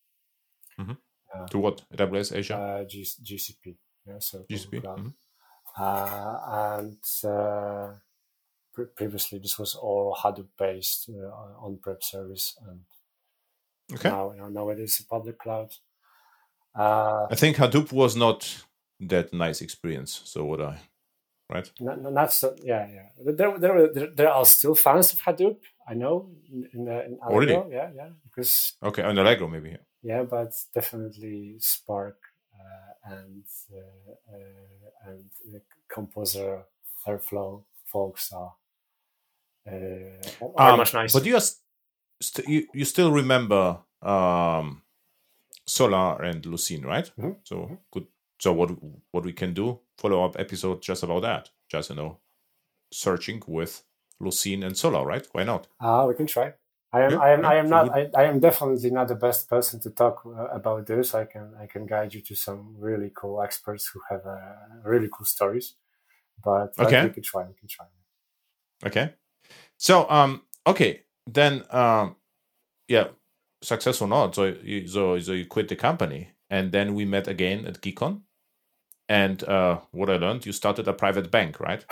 To what? AWS, Azure? GCP. Yeah, so GCP. And previously this was all Hadoop based on-prem service, and now it is a public cloud. I think Hadoop was not that nice experience. So right? Not so. Yeah. There are still fans of Hadoop. I know in Allegro. Really? Yeah. Because on Allegro maybe. Yeah, but definitely Spark and Composer, Airflow folks are much nicer. But you still remember Solr and Lucene, right? So good. So what we can do, follow-up episode just about that. Just searching with Lucene and Solr, right? Why not? We can try. I am definitely not the best person to talk about this. I can guide you to some really cool experts who have really cool stories. But we can try. Okay. So then success or not. So you quit the company, and then we met again at GeekCon. And what I learned, you started a private bank, right?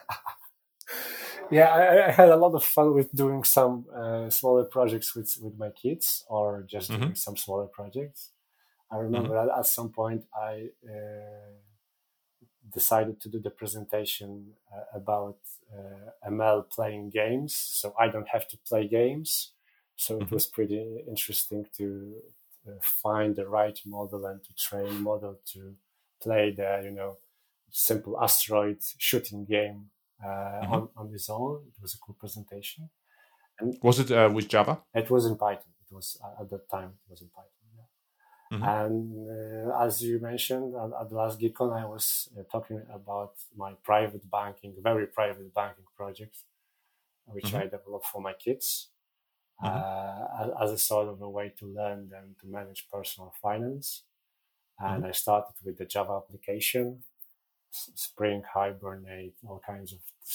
Yeah, I had a lot of fun with doing some smaller projects with my kids, or just doing some smaller projects. I remember at some point I decided to do the presentation about ML playing games, so I don't have to play games. So it was pretty interesting to find the right model and to train model to play the simple asteroid shooting game on his own. It was a cool presentation. And was it with Java? It was in Python. It was at that time. It was in Python. Yeah. Mm-hmm. And as you mentioned at the last GeekCon, I was talking about my very private banking project, which I developed for my kids as a sort of a way to learn them to manage personal finance. And I started with the Java application, Spring, Hibernate, all kinds of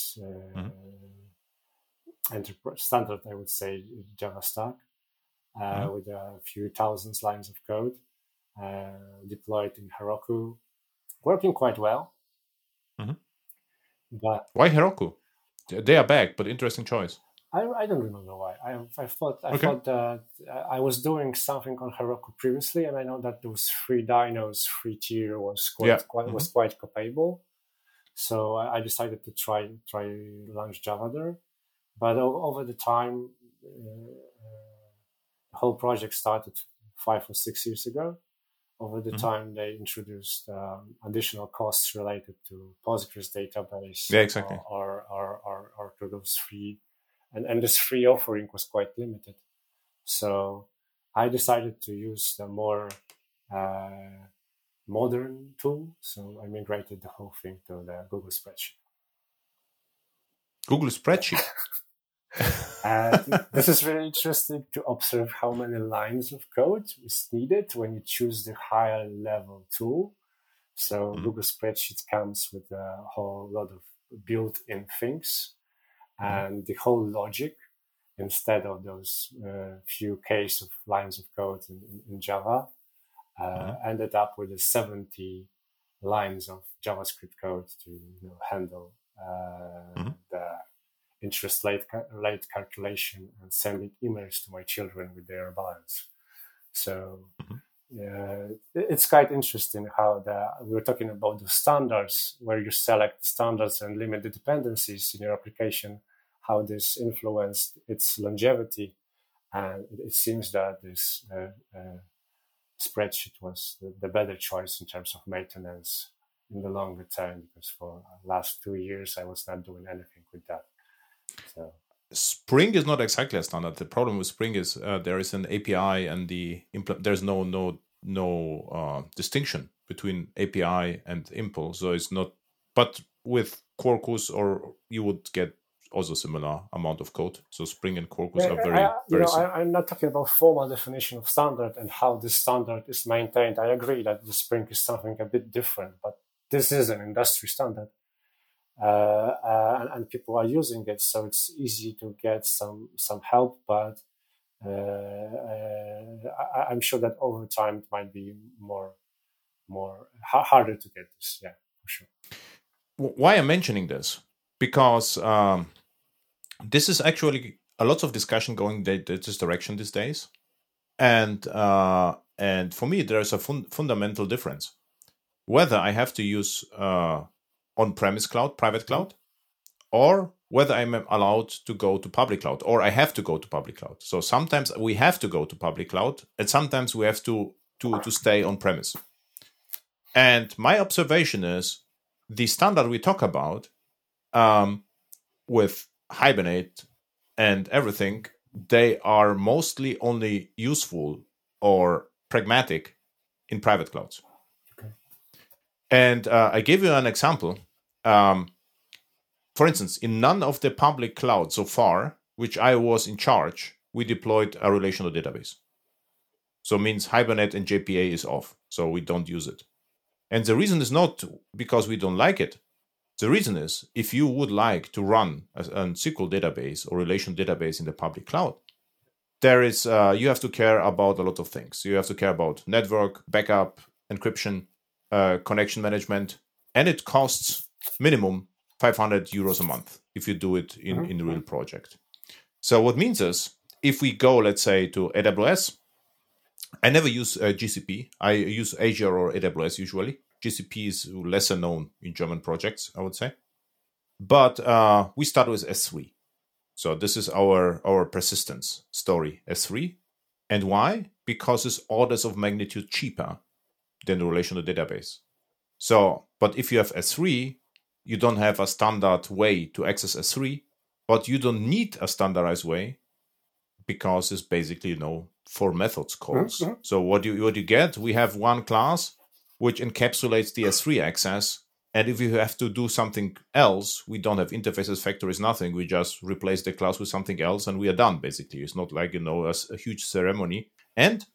enterprise standard, I would say, Java stack, with a few thousand lines of code, deployed in Heroku, working quite well. But why Heroku? They are back, but interesting choice. I don't remember why. I thought that I was doing something on Heroku previously, and I know that those 3 dynos, 3 tier was quite capable. So I decided to try launch Java there. But over the time, the whole project started 5 or 6 years ago. Over the time, they introduced additional costs related to Postgres database, or to those 3. And this free offering was quite limited. So I decided to use the more modern tool. So I migrated the whole thing to the Google Spreadsheet. Google Spreadsheet? This is really interesting to observe how many lines of code is needed when you choose the higher level tool. So Google Spreadsheet comes with a whole lot of built-in things. And the whole logic, instead of those few case of lines of code in Java, ended up with 70 lines of JavaScript code to handle the interest rate calculation and sending emails to my children with their balance. So it's quite interesting how we're talking about the standards, where you select standards and limit the dependencies in your application, how this influenced its longevity. And it seems that this spreadsheet was the better choice in terms of maintenance in the longer term, because for the last 2 years, I was not doing anything with that. So Spring is not exactly a standard. The problem with Spring is there is an API and there's no distinction between API and impl. So it's not. But with Quarkus, or you would get also similar amount of code. So Spring and Quarkus are very similar. I'm not talking about formal definition of standard and how this standard is maintained. I agree that the Spring is something a bit different, but this is an industry standard. And people are using it, so it's easy to get some help, but I'm sure that over time it might be more harder to get this. Yeah, for sure. Why I'm mentioning this? Because this is actually a lot of discussion going this direction these days, and for me there is a fundamental difference whether I have to use on-premise cloud, private cloud, or whether I'm allowed to go to public cloud, or I have to go to public cloud. So sometimes we have to go to public cloud, and sometimes we have to stay on-premise. And my observation is the standard we talk about with Hibernate and everything, they are mostly only useful or pragmatic in private clouds. Okay. And I give you an example. For instance, in none of the public clouds so far, which I was in charge, we deployed a relational database. So it means Hibernate and JPA is off, so we don't use it. And the reason is not because we don't like it. The reason is, if you would like to run a SQL database or relational database in the public cloud, there is you have to care about a lot of things. You have to care about network, backup, encryption, connection management, and it costs minimum 500 euros a month if you do it in the real project. So what means is, if we go, let's say, to AWS, I never use GCP. I use Azure or AWS usually. GCP is lesser known in German projects, I would say. But we start with S3. So this is our persistence story, S3. And why? Because it's orders of magnitude cheaper than the relational database. So, but if you have S3, you don't have a standard way to access S3, but you don't need a standardized way because it's basically, for methods calls. Mm-hmm. So what you get, we have one class which encapsulates the S3 access. And if you have to do something else, we don't have interfaces, factories, nothing. We just replace the class with something else and we are done, basically. It's not like, a huge ceremony. And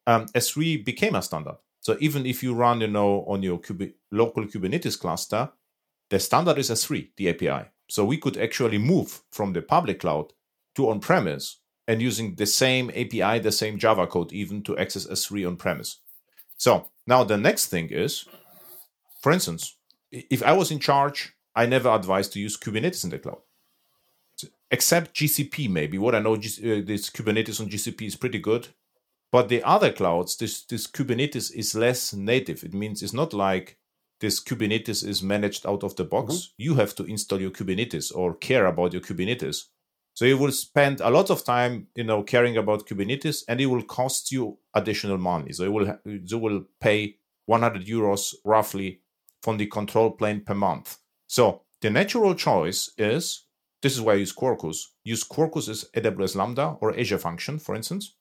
S3 became a standard. So even if you run, on your local Kubernetes cluster, the standard is S3, the API. So we could actually move from the public cloud to on-premise and using the same API, the same Java code even to access S3 on-premise. So now the next thing is, for instance, if I was in charge, I never advised to use Kubernetes in the cloud. Except GCP, maybe. What I know, this Kubernetes on GCP is pretty good. But the other clouds, this Kubernetes is less native. It means it's not like this Kubernetes is managed out of the box. Mm-hmm. You have to install your Kubernetes or care about your Kubernetes. So you will spend a lot of time, caring about Kubernetes, and it will cost you additional money. So you will pay 100 euros roughly from the control plane per month. So the natural choice is, this is why I use Quarkus. Use Quarkus as AWS Lambda or Azure Function, for instance.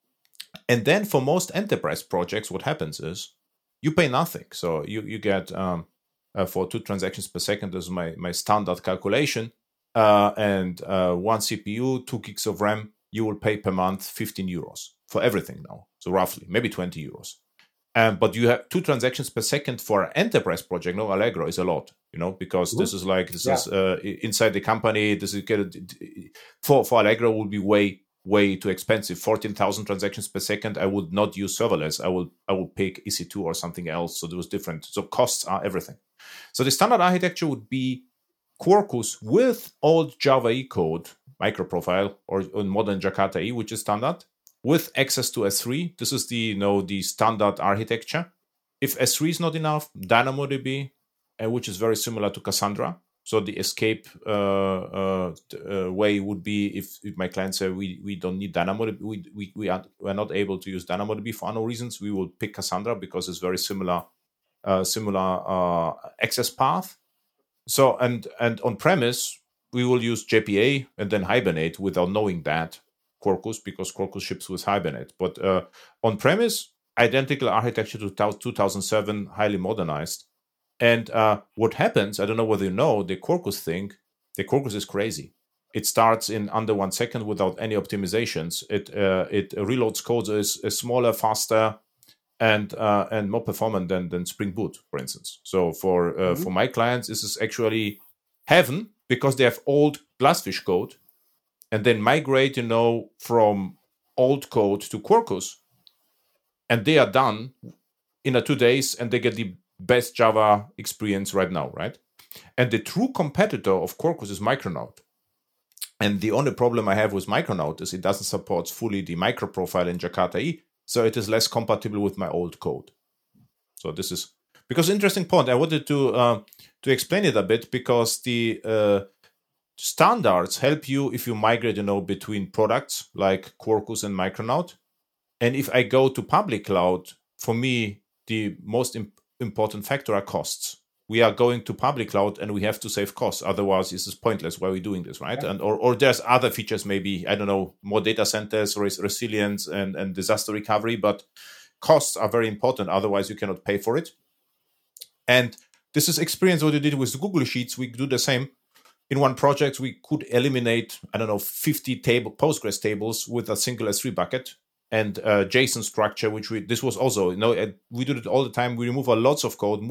And then for most enterprise projects, what happens is you pay nothing. So you get, for 2 transactions per second, this is my standard calculation, and 1 CPU, 2 gigs of RAM, you will pay per month 15 euros for everything now. So roughly, maybe 20 euros. But you have 2 transactions per second for an enterprise project. No, Allegro is a lot, because this is inside the company. This is for Allegro would be way too expensive. 14,000 transactions per second. I would not use serverless. I will pick EC2 or something else. So there was different. So costs are everything. So the standard architecture would be Quarkus with old Java E code, microprofile, or modern Jakarta E, which is standard, with access to S3. This is the standard architecture. If S3 is not enough, DynamoDB, which is very similar to Cassandra. So the escape way would be if my client say we don't need DynamoDB, we are not able to use DynamoDB for unknown reasons, we will pick Cassandra because it's very similar access path. So and on premise we will use JPA and then Hibernate without knowing that Quarkus, because Quarkus ships with Hibernate. But on premise, identical architecture to 2007, highly modernized. And what happens, I don't know whether you know, the Quarkus thing, the Quarkus is crazy. It starts in under 1 second without any optimizations. It reloads code is smaller, faster, and more performant than Spring Boot, for instance. So for my clients, this is actually heaven because they have old Glassfish code and then migrate, from old code to Quarkus, and they are done in 2 days, and they get the best Java experience right now, right? And the true competitor of Quarkus is Micronaut. And the only problem I have with Micronaut is it doesn't support fully the microprofile in Jakarta E, so it is less compatible with my old code. So this is because interesting point. I wanted to explain it a bit because the standards help you if you migrate, between products like Quarkus and Micronaut. And if I go to public cloud, for me, the most important factor are costs. We are going to public cloud and we have to save costs. Otherwise, this is pointless. Why are we doing this, right? And or there's other features, maybe, I don't know, more data centers, resilience and disaster recovery. But costs are very important. Otherwise, you cannot pay for it. And this is experience what you did with Google Sheets. We do the same. In one project, we could eliminate, 50 Postgres tables with a single S3 bucket. And JSON structure, this was also, we do it all the time. We remove lots of code,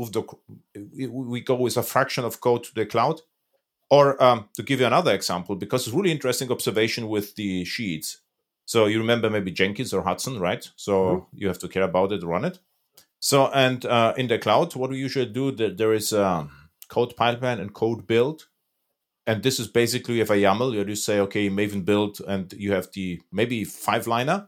we go with a fraction of code to the cloud. Or to give you another example, because it's really interesting observation with the sheets. So you remember maybe Jenkins or Hudson, right? So you have to care about it, run it. So, and in the cloud, what we usually do, there is a code pipeline and code build. And this is basically, you have a YAML, you say, okay, Maven build, and you have the maybe 5-liner.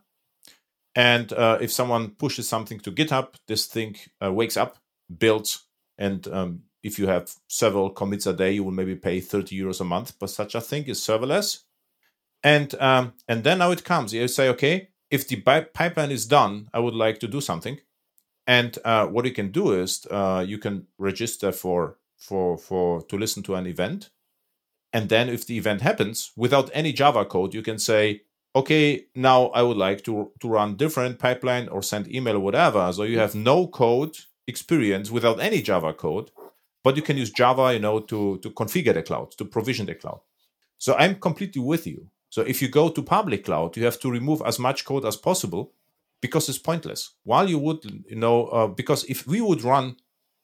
And if someone pushes something to GitHub, this thing wakes up, builds, and if you have several commits a day, you will maybe pay 30 euros a month. But such a thing is serverless. And then now it comes. You say, okay, if the pipeline is done, I would like to do something. And what you can do is you can register to listen to an event. And then if the event happens, without any Java code, you can say, okay, now I would like to run different pipeline or send email or whatever. So you have no code experience without any Java code, but you can use Java, to configure the cloud, to provision the cloud. So I'm completely with you. So if you go to public cloud, you have to remove as much code as possible because it's pointless. While you would, because if you would run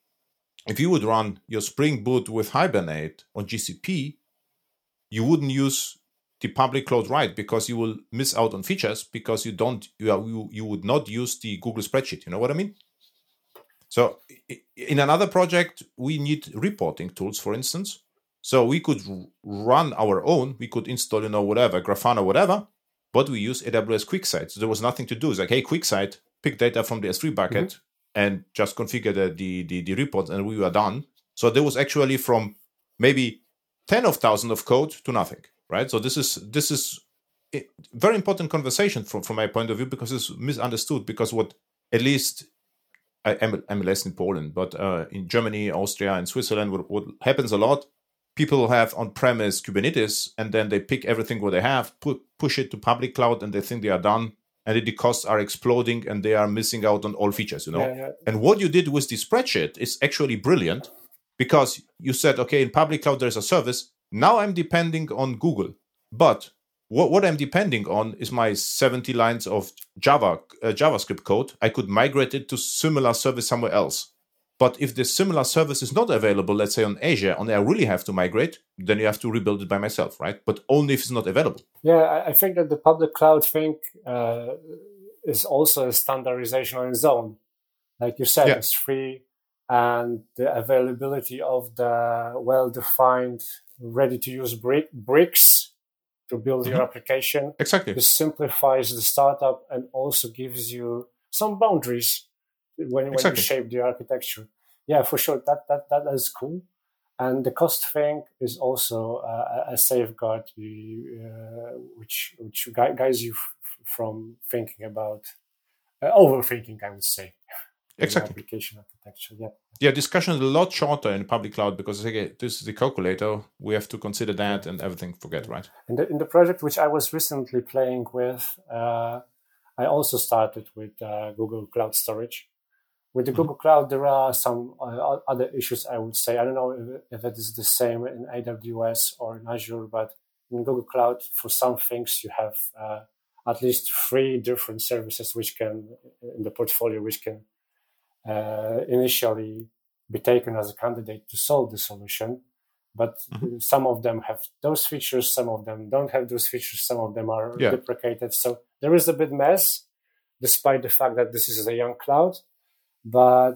your Spring Boot with Hibernate on GCP, you wouldn't use the public cloud, right? Because you will miss out on features because you would not use the Google spreadsheet. You know what I mean? So in another project, we need reporting tools, for instance. So we could run our own. We could install, whatever, Grafana, whatever, but we use AWS QuickSight. So there was nothing to do. It's like, hey, QuickSight, pick data from the S3 bucket and just configure the report, and we were done. So there was actually from maybe 10 of thousands of code to nothing, right? So this is a very important conversation from my point of view, because it's misunderstood. Because what, at least I'm less in Poland, but in Germany, Austria, and Switzerland, what happens a lot, people have on-premise Kubernetes, and then they pick everything what they have, push it to public cloud, and they think they are done, and the costs are exploding, and they are missing out on all features, Yeah. And what you did with the spreadsheet is actually brilliant, because you said, okay, in public cloud there's a service. Now I'm depending on Google, but what I'm depending on is my 70 lines of JavaScript code. I could migrate it to similar service somewhere else. But if the similar service is not available, let's say on Azure, and I really have to migrate, then you have to rebuild it by myself, right? But only if it's not available. Yeah, I think that the public cloud thing is also a standardization on its own. Like you said, it's free, and the availability of the well-defined, ready-to-use bricks to build your application. Exactly. This simplifies the startup and also gives you some boundaries when you shape the architecture. Yeah, for sure. That is cool. And the cost thing is also a safeguard which guides you from thinking about overthinking, I would say. Exactly. Application architecture. Yeah, discussion is a lot shorter in public cloud because this is the calculator. We have to consider that and everything. Forget, right? In the project which I was recently playing with, I also started with Google Cloud Storage. With the Google Cloud, there are some other issues, I would say. I don't know if it is the same in AWS or in Azure, but in Google Cloud, for some things, you have at least 3 different services in the portfolio, which can initially be taken as a candidate to solve the solution. But some of them have those features, some of them don't have those features, some of them are deprecated. So there is a bit mess, despite the fact that this is a young cloud. But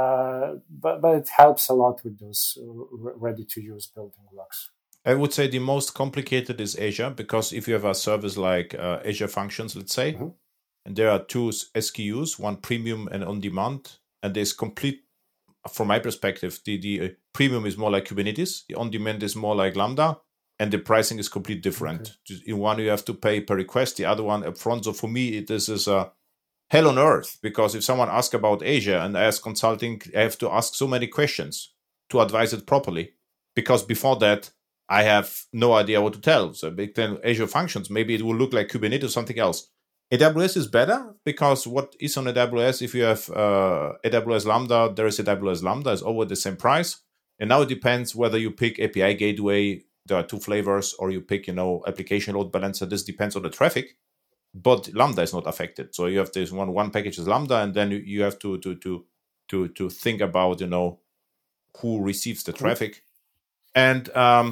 it helps a lot with those ready-to-use building blocks. I would say the most complicated is Azure, because if you have a service like Azure Functions, let's say, and there are 2 SKUs, one premium and on-demand, and there's complete, from my perspective, the premium is more like Kubernetes, the on-demand is more like Lambda, and the pricing is completely different. In one, you have to pay per request, the other one upfront. So for me, this is a hell on earth, because if someone asks about Azure and I ask consulting, I have to ask so many questions to advise it properly, because before that, I have no idea what to tell. So then Azure Functions, maybe it will look like Kubernetes or something else. AWS is better, because what is on AWS, if you have AWS Lambda, there is AWS Lambda, it's over the same price. And now it depends whether you pick API Gateway, there are 2 flavors, or you pick, application load balancer. This depends on the traffic. But Lambda is not affected. So you have this one package is Lambda, and then you have to think about, who receives the traffic. And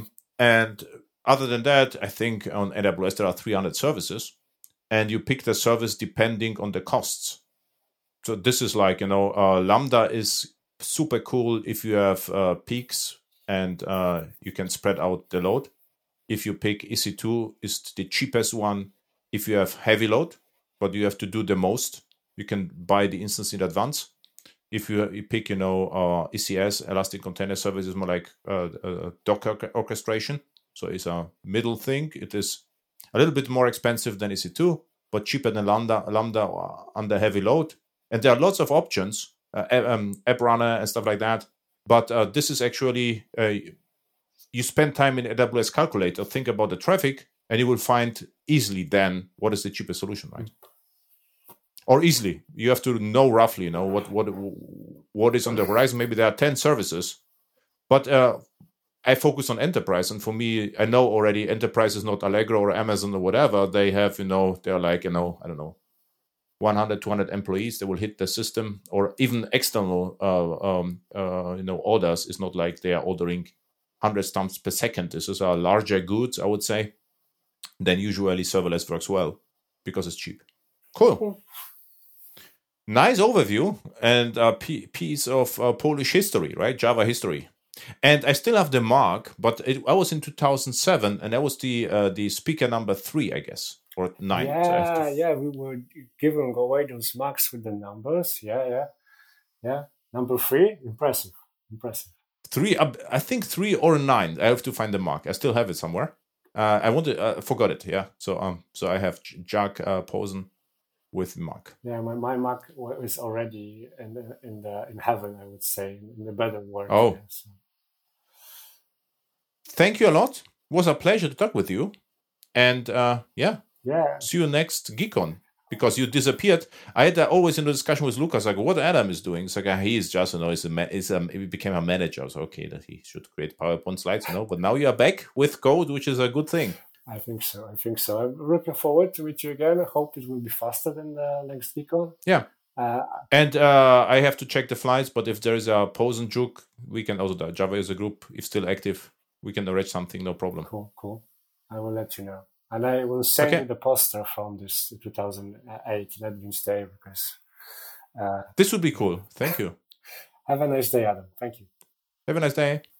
other than that, I think on AWS there are 300 services, and you pick the service depending on the costs. So this is like, Lambda is super cool if you have peaks and you can spread out the load. If you pick EC2, is the cheapest one. If you have heavy load, but you have to do the most, you can buy the instance in advance. If you pick, ECS, Elastic Container Service, is more like Docker orchestration. So it's a middle thing. It is a little bit more expensive than EC2, but cheaper than Lambda under heavy load. And there are lots of options, App Runner and stuff like that. But this is actually, you spend time in AWS Calculator, think about the traffic, and you will find easily then what is the cheapest solution, right? Or easily, you have to know roughly, what is on the horizon. Maybe there are 10 services, but I focus on enterprise, and for me, I know already enterprise is not Allegro or Amazon or whatever. They have, they're like, I don't know, 100, 200 employees. They will hit the system, or even external, orders. It's not like they are ordering 100 stamps per second. This is a larger goods, I would say. Then usually serverless works well because it's cheap. Cool. Nice overview and a piece of Polish history, right? Java history. And I still have the mark, but I was in 2007, and that was the speaker number 3, I guess, or 9. Yeah, we were giving away those marks with the numbers. Yeah. Number 3, impressive. 3, I think 3 or 9. I have to find the mark. I still have it somewhere. I forgot it. Yeah. So I have Jack Posen with Mark. Yeah, my Mark is already in heaven, I would say, in the better world. Oh. Yeah, so. Thank you a lot. It was a pleasure to talk with you. And yeah. See you next GeekCon, because you disappeared. I had always in the discussion with Lucas, like, what Adam is doing. It's like, he is just, he became a manager. So, okay, that he should create PowerPoint slides, but now you are back with code, which is a good thing. I think so. I'm looking forward to meet you again. I hope it will be faster than the next GeekCon. Yeah. And I have to check the flights, but if there is a Posen Juk, we can also, the Java user group, if still active, we can arrange something, no problem. Cool. I will let you know. And I will send you the poster from this 2008 NetBeans Day, because... this would be cool. Thank you. Have a nice day, Adam. Thank you. Have a nice day.